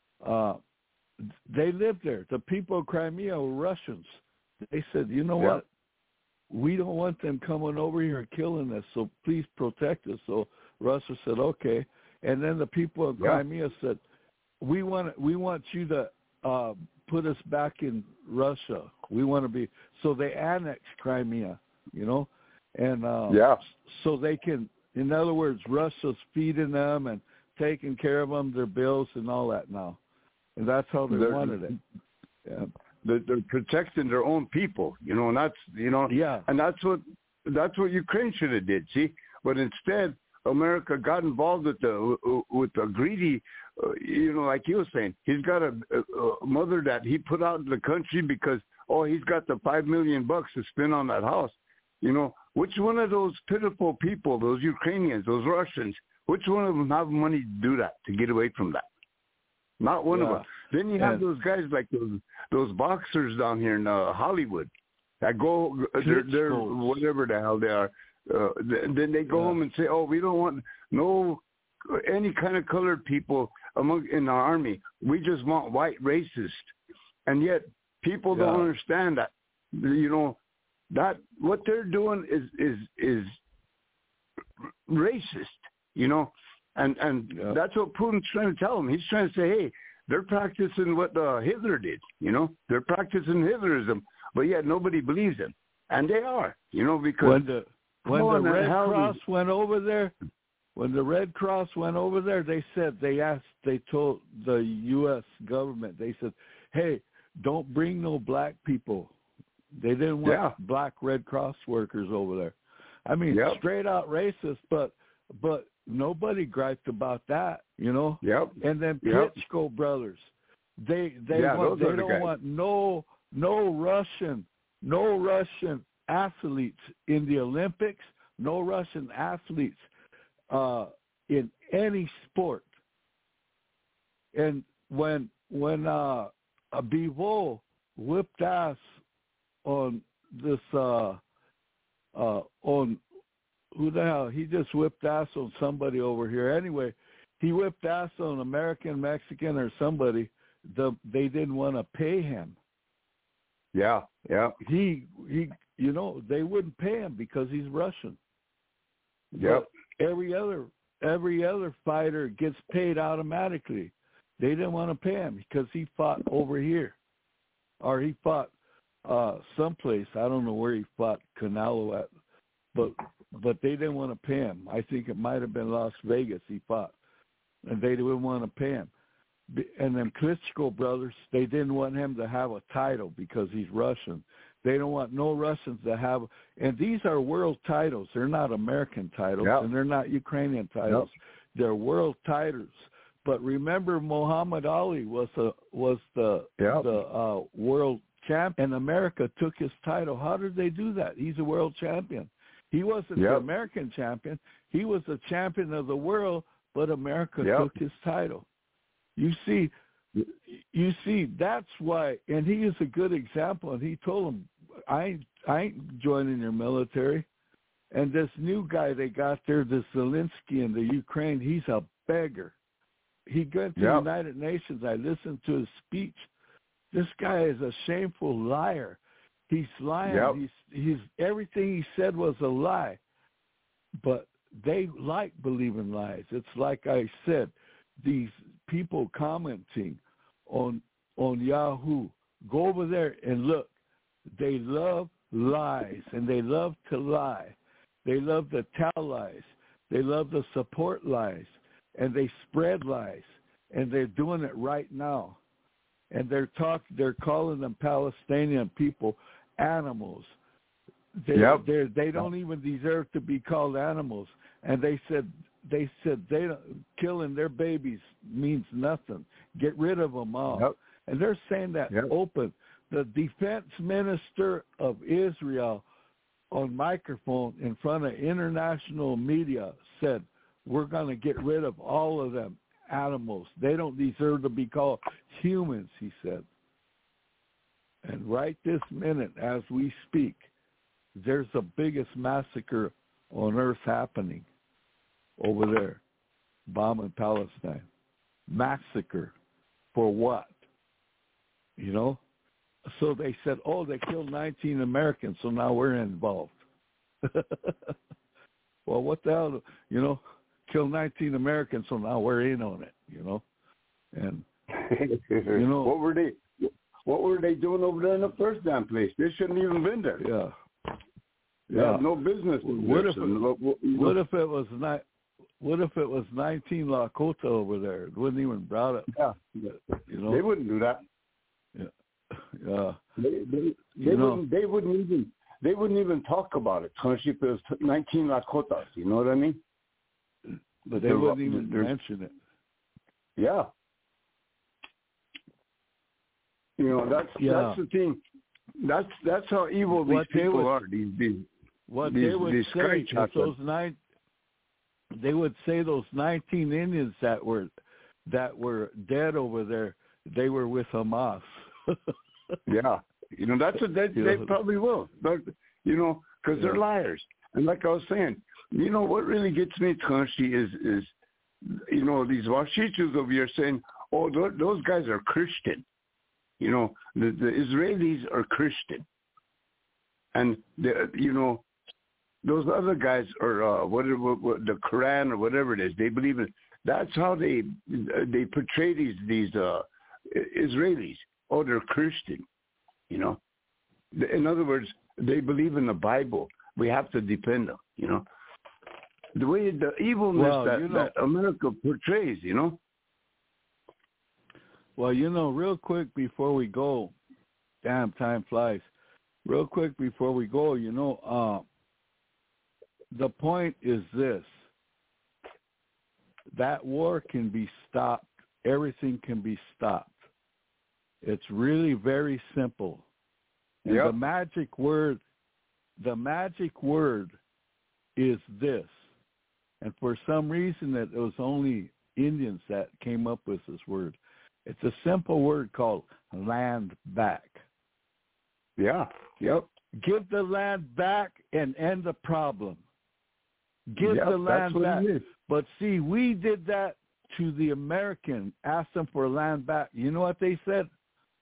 They lived there. The people of Crimea were Russians. They said, you know what? We don't want them coming over here and killing us, so please protect us. So Russia said, okay. And then the people of Crimea said, we want you to put us back in Russia. We want to be. So they annexed Crimea, you know, and so they can. In other words, Russia's feeding them and taking care of them, their bills and all that now, and that's how they wanted it. Yeah. They're protecting their own people, you know, and that's, you know, and that's what Ukraine should have did. See, but instead, America got involved with the greedy, you know, like you were saying, he's got a mother that he put out in the country because he's got the $5 million to spend on that house. You know, which one of those pitiful people, those Ukrainians, those Russians, which one of them have money to do that, to get away from that? Not one of them. Then you have those guys like those boxers down here in Hollywood that go, they're whatever the hell they are. Then they go home and say, we don't want any kind of colored people in our army. We just want white racists. And yet people don't understand that, you know, that what they're doing is racist, you know, and that's what Putin's trying to tell them. He's trying to say, hey, they're practicing what Hitler did, you know, they're practicing Hitlerism, but yet nobody believes him, and they are, you know, because when the Red Cross went over there, they told the U.S. government, they said, hey, don't bring no black people. They didn't want black Red Cross workers over there. I mean, straight out racist, but nobody griped about that, you know. And then Klitschko brothers, they don't want no Russian athletes in the Olympics, no Russian athletes in any sport. And when Bivol whipped ass on this on who the hell, he just whipped ass on somebody over here. Anyway, he whipped ass on American, Mexican, or somebody. They didn't want to pay him. He you know, they wouldn't pay him because he's Russian. But every other fighter gets paid automatically. They didn't want to pay him because he fought over here, or he fought someplace. I don't know where he fought Canelo at, but they didn't want to pay him. I think it might have been Las Vegas he fought, and they didn't want to pay him. And then Klitschko brothers, they didn't want him to have a title because he's Russian. They don't want no Russians to have, and these are world titles. They're not American titles, and they're not Ukrainian titles. They're world titles. But remember, Muhammad Ali was the world champion, and America took his title. How did they do that? He's a world champion. He wasn't the American champion. He was the champion of the world, but America took his title. You see, that's why, and he is a good example. And he told him, I ain't joining your military. And this new guy they got there, this Zelensky in the Ukraine, he's a beggar. He went to the United Nations. I listened to his speech. This guy is a shameful liar. He's lying. He's everything he said was a lie. But they like believing lies. It's like I said, these people commenting on Yahoo, go over there and look. They love lies, and they love to lie. They love to tell lies. They love to support lies, and they spread lies, and they're doing it right now. And they're calling them Palestinian people animals. They don't even deserve to be called animals. And they said killing their babies means nothing. Get rid of them all. Yep. And they're saying that open. The defense minister of Israel on microphone in front of international media said, we're going to get rid of all of them animals. They don't deserve to be called humans, he said. And right this minute, as we speak, there's the biggest massacre on earth happening over there, bombing Palestine. Massacre. For what? You know? So they said, oh, they killed 19 Americans, so now we're involved. Well, what the hell, you know? Killed 19 Americans, so now we're in on it, you know? And, you know. What were they doing over there in the first damn place? They shouldn't even been there. Yeah. They have no business. What if it was 19 Lakota over there? It wouldn't even brought it. Yeah. You know? They wouldn't do that. Yeah. They wouldn't even talk about it. If it was 19 Lakotas, you know what I mean? But they wouldn't even mention it. Yeah. You know, that's the thing. That's how evil these people are. They would say those 19 Indians that were dead over there, they were with Hamas. Yeah. You know, that's what they probably will. But, you know, because they're liars. And like I was saying, you know, what really gets me, Kanshi, is, you know, these Washichus over here saying, oh, those guys are Christian. You know, the Israelis are Christian. And, you know, those other guys are, what the Quran or whatever it is, they believe in. That's how they portray these Israelis. Oh, they're Christian, you know. In other words, they believe in the Bible. We have to defend them, you know. The way the evilness that America portrays, you know. Well, you know, real quick before we go, damn, time flies. Real quick before we go, you know, the point is this. That war can be stopped. Everything can be stopped. It's really very simple. And the magic word is this. And for some reason it was only Indians that came up with this word. It's a simple word called land back. Yeah. Yep. Give the land back and end the problem. Give the land back. But see, we did that to the American, asked them for land back. You know what they said?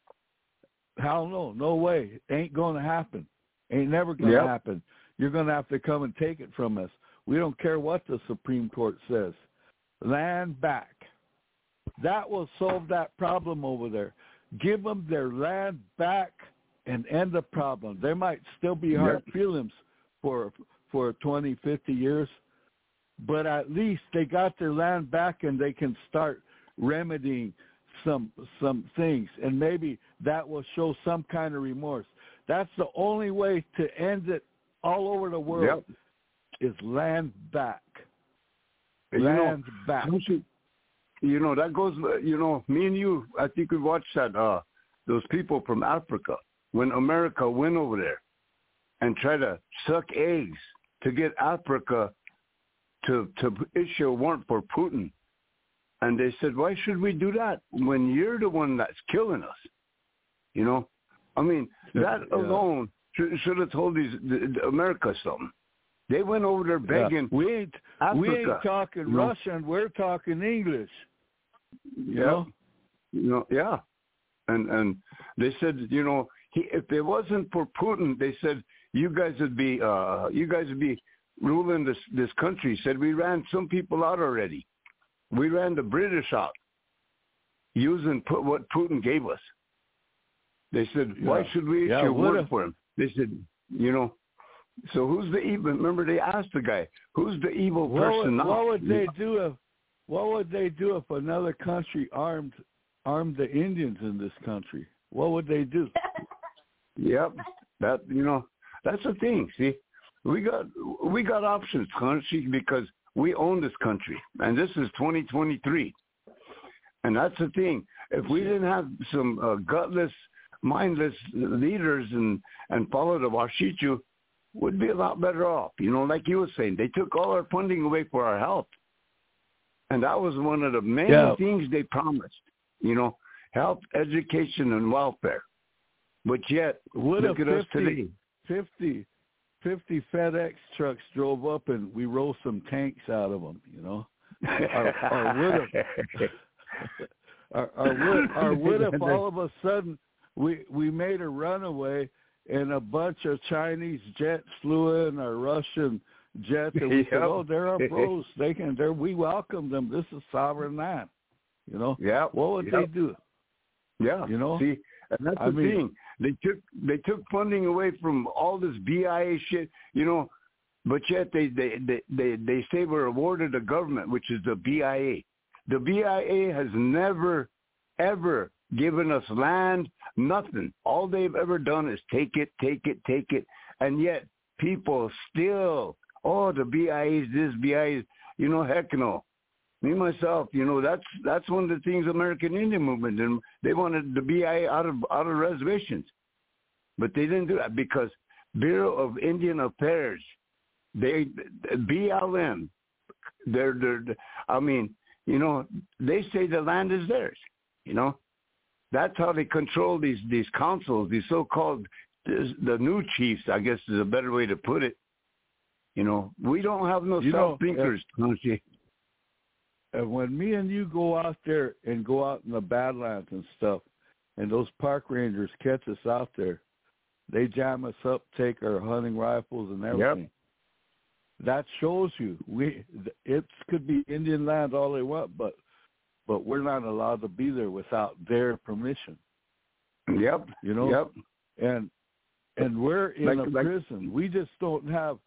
Hell no, no way. Ain't going to happen. Ain't never going to happen. You're going to have to come and take it from us. We don't care what the Supreme Court says. Land back. That will solve that problem over there. Give them their land back and end the problem. There might still be hard feelings for 20, 50 years, but at least they got their land back and they can start remedying some things, and maybe that will show some kind of remorse. That's the only way to end it all over the world is land back. Land back. You know, that goes, you know, me and you, I think we watched that, those people from Africa, when America went over there and tried to suck eggs to get Africa to issue a warrant for Putin. And they said, why should we do that when you're the one that's killing us? You know? I mean, that alone should have told America something. They went over there begging. We ain't talking Russian. We're talking English. You know? And they said, you know, if it wasn't for Putin, they said you guys would be ruling this country. Said we ran some people out already. We ran the British out using what Putin gave us. They said, why should we issue a warrant for him? They said, you know, So who's the evil? Remember, they asked the guy, "Who's the evil person now?" What would they do if another country armed the Indians in this country? What would they do? Yep, that's the thing. See, we got options, country, because we own this country, and this is 2023, and that's the thing. If we didn't have some gutless, mindless leaders and follow the Washichu, would be a lot better off. Like you were saying, they took all our funding away for our health. And that was one of the main things they promised, health, education, and welfare. But yet, look at us today. 50 FedEx trucks drove up and we rolled some tanks out of them, Or would if all of a sudden we made a runaway and a bunch of Chinese jets flew in, or Russian jets, and we said, "Oh, they're our bros. We welcome them. This is sovereign land." Yeah. What would they do? Yeah. See, and that's the thing. They took funding away from all this BIA shit. But yet they say we're awarded a government, which is the BIA. The BIA has never ever given us land, nothing. All they've ever done is take it, and yet people still, the BIA is this, BIA is, heck no. Me, myself, that's one of the things American Indian Movement, and they wanted the BIA out of reservations. But they didn't do that because Bureau of Indian Affairs, BLM, they say the land is theirs, That's how they control these councils, these so-called, the new chiefs, I guess is a better way to put it. We don't have no self-thinkers, don't you? And when me and you go out there and go out in the Badlands and stuff, and those park rangers catch us out there, they jam us up, take our hunting rifles and everything. Yep. That shows you it could be Indian land all they want, but we're not allowed to be there without their permission. Yep. Yep. And we're in a prison. We just don't have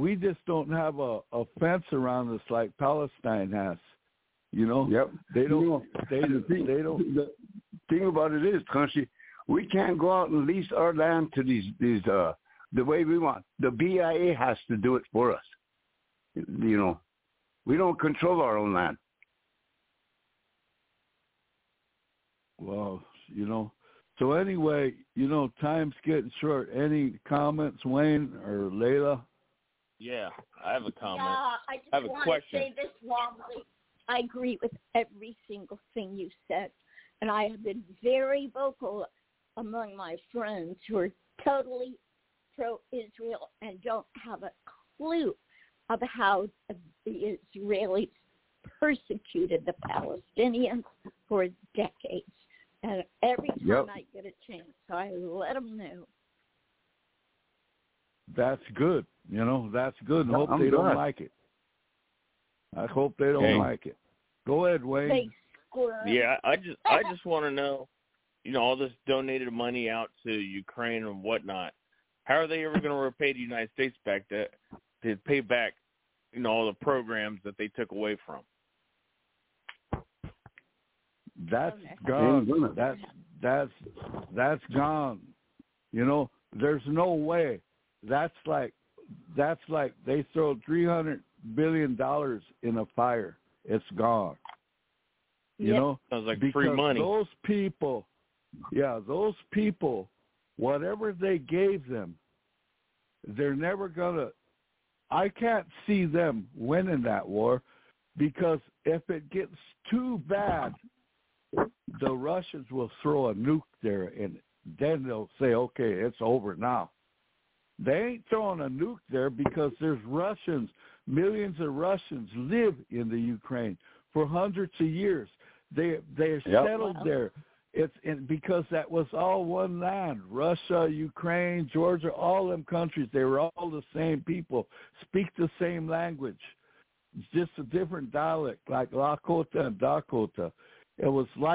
a fence around us like Palestine has. Yep. They don't. The thing about it is, country, we can't go out and lease our land to these the way we want. The BIA has to do it for us. We don't control our own land. Well, so anyway, time's getting short. Any comments, Wayne or Layla? Yeah, I have a comment. Yeah, I just want to say this wrongly. I agree with every single thing you said. And I have been very vocal among my friends who are totally pro-Israel and don't have a clue of how the Israelis persecuted the Palestinians for decades. And every time I get a chance, I let them know. That's good. That's good. And hope they don't like it. I hope they don't like it. Go ahead, Wayne. Yeah, I just want to know, all this donated money out to Ukraine and whatnot. How are they ever going to repay the United States back to pay back, all the programs that they took away from? That's gone. That's gone. There's no way. That's like they throw $300 billion in a fire. It's gone. Sounds like free money. Those people, whatever they gave them, they're never gonna. I can't see them winning that war, because if it gets too bad, the Russians will throw a nuke there, and then they'll say, okay, it's over now. They ain't throwing a nuke there because there's Russians, millions of Russians live in the Ukraine for hundreds of years. They're settled there. Because that was all one land. Russia, Ukraine, Georgia, all them countries, they were all the same people, speak the same language. It's just a different dialect, like Lakota and Dakota. It was like that. So it's not,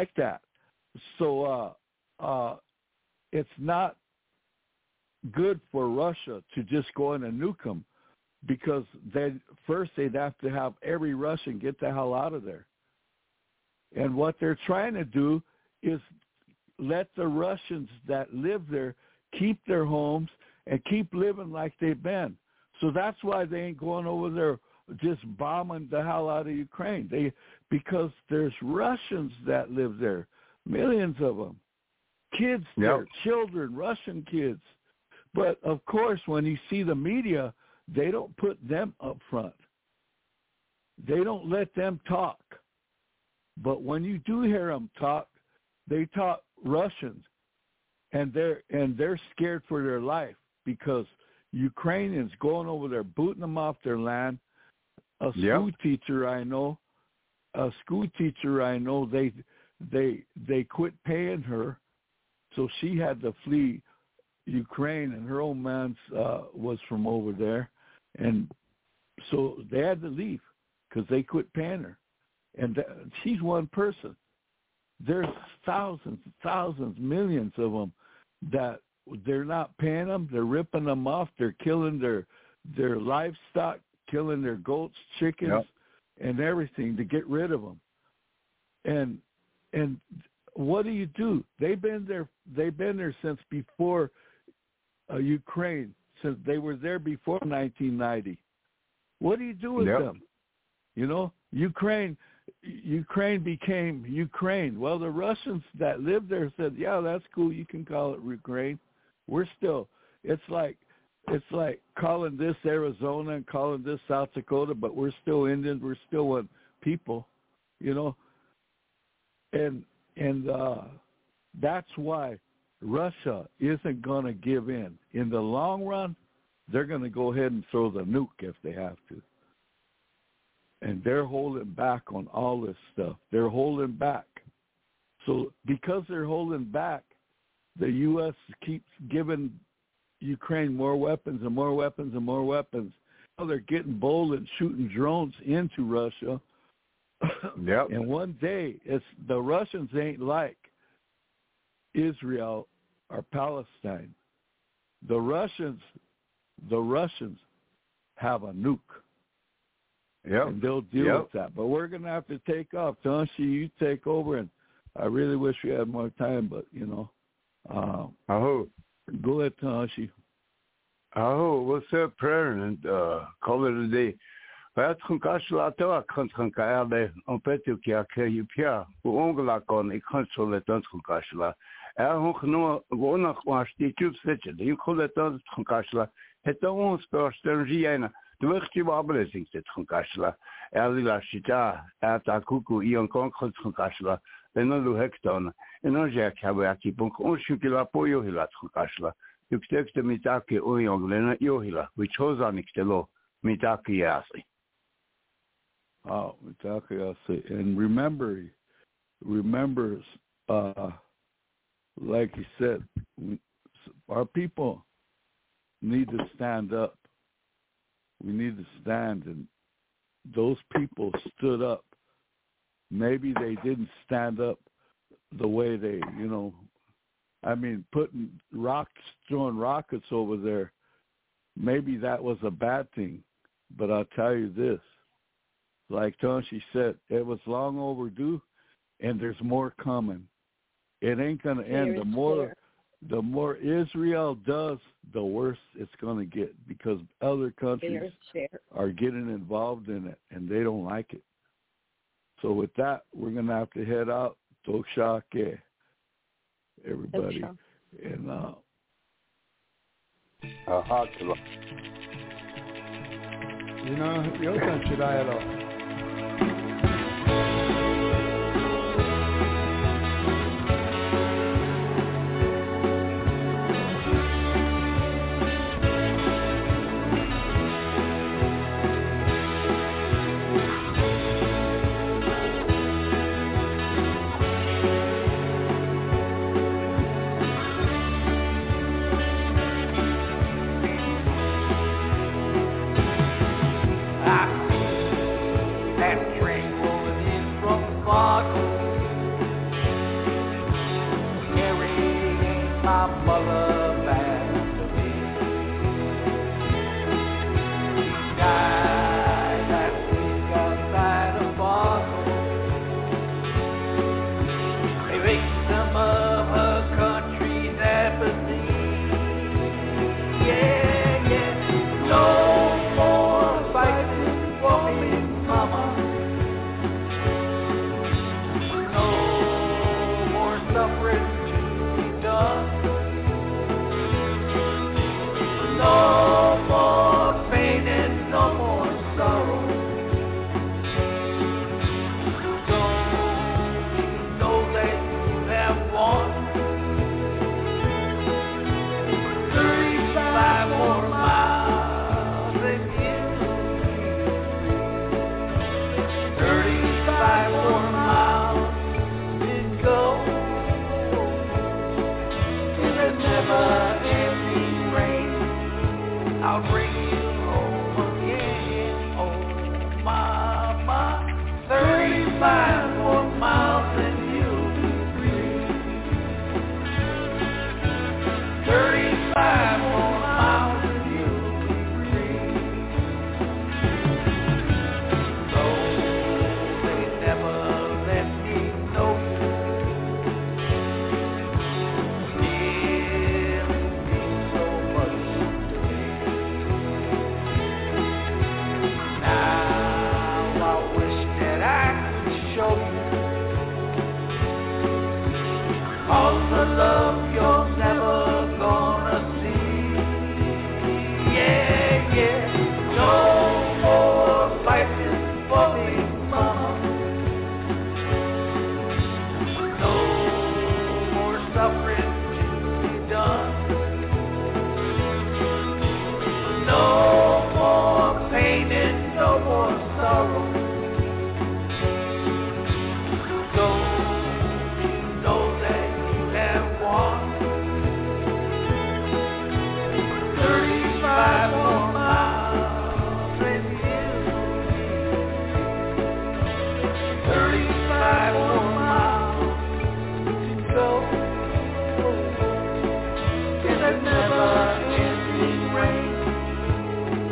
good for Russia to just go in and nuke them, because they'd have to have every Russian get the hell out of there. And what they're trying to do is let the Russians that live there keep their homes and keep living like they've been. So that's why they ain't going over there just bombing the hell out of Ukraine. Because there's Russians that live there, millions of them, kids there, children, Russian kids. But of course, when you see the media, they don't put them up front. They don't let them talk. But when you do hear them talk, they talk Russians, and they're scared for their life, because Ukrainians going over there, booting them off their land. A school teacher I know, they quit paying her, so she had to flee Ukraine, and her old man was from over there, and so they had to leave because they quit paying her. And she's one person. There's thousands, millions of them that they're not paying them. They're ripping them off. They're killing their livestock, killing their goats, chickens, and everything to get rid of them. And what do? They've been there since before Ukraine, since they were there before 1990. What do you do with them? You know, Ukraine became Ukraine. Well, the Russians that lived there said, yeah, that's cool. You can call it Ukraine. It's like calling this Arizona and calling this South Dakota, but we're still Indians. We're still one people, you know. And that's why Russia isn't going to give in. In the long run, they're going to go ahead and throw the nuke if they have to. And they're holding back on all this stuff. They're holding back. So because they're holding back, the U.S. keeps giving Ukraine more weapons and more weapons and more weapons. Now they're getting bold and shooting drones into Russia. And one day, the Russians ain't like Israel or Palestine. The Russians have a nuke. And they'll deal with that. But we're going to have to take off. Tonshi, you take over, and I really wish we had more time, but, you know. Go ahead, Tonshi. What's up, prayer, and call it a day. But I'm going to on Petty Pia, who only on a console at Dunscashla. No one of my tube stitches. You call it Dunscashla. Het ons perstergiana. De wegtje zit van Kashla. La Chita, at Kuku, Ian Concord van Kashla, then no hecton, and no jack have a kipunk, Onshukila Poyohila from Kashla. You text the Mitaki Oyong Lena Yohila, which was on Ixtelo, Mitaki Yasi. Oh, Mitaki Yasi. And remember, like he said, our people need to stand up. We need to stand, and those people stood up. Maybe they didn't stand up the way they, throwing rockets over there, maybe that was a bad thing. But I'll tell you this, like Tonshi said, it was long overdue, and there's more coming. It ain't going to end. The more Israel does, the worse it's going to get, because other countries are getting involved in it, and they don't like it. So with that, we're going to have to head out. Toshake, everybody. And yo country dialogue.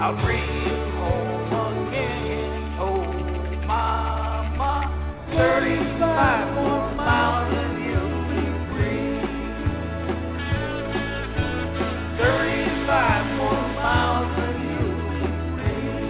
I'll bring you home again. Oh, mama, 35 more miles and you'll be free. 35 more miles and you'll be free.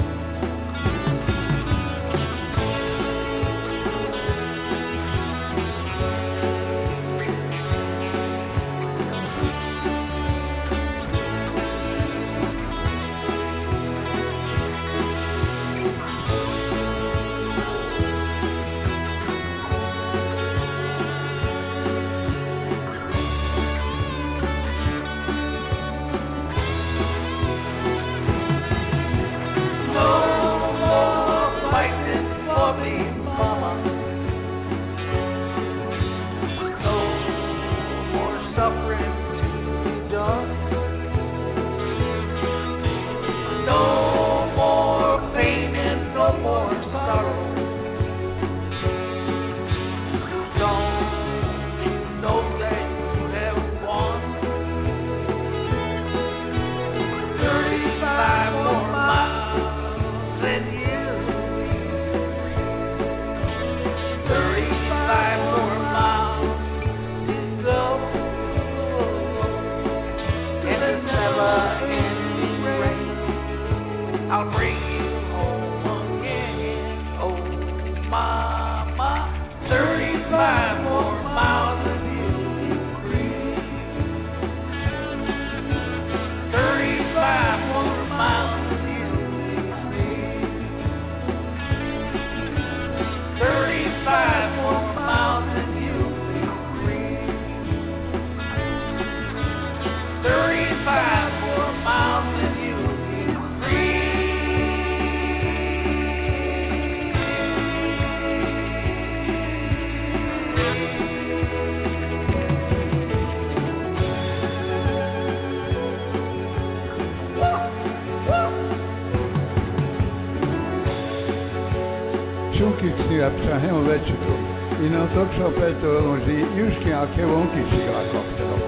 I'll bring you home again. Oh, mama, 35 more miles and you'll be free. 35 more miles and you'll be free. 35 more miles and you'll be free. 35 more miles and you'll be free. Sunkiksi apsa he on vetsutu. Ina toksa peto on si juskin ake vonki sigakoptero.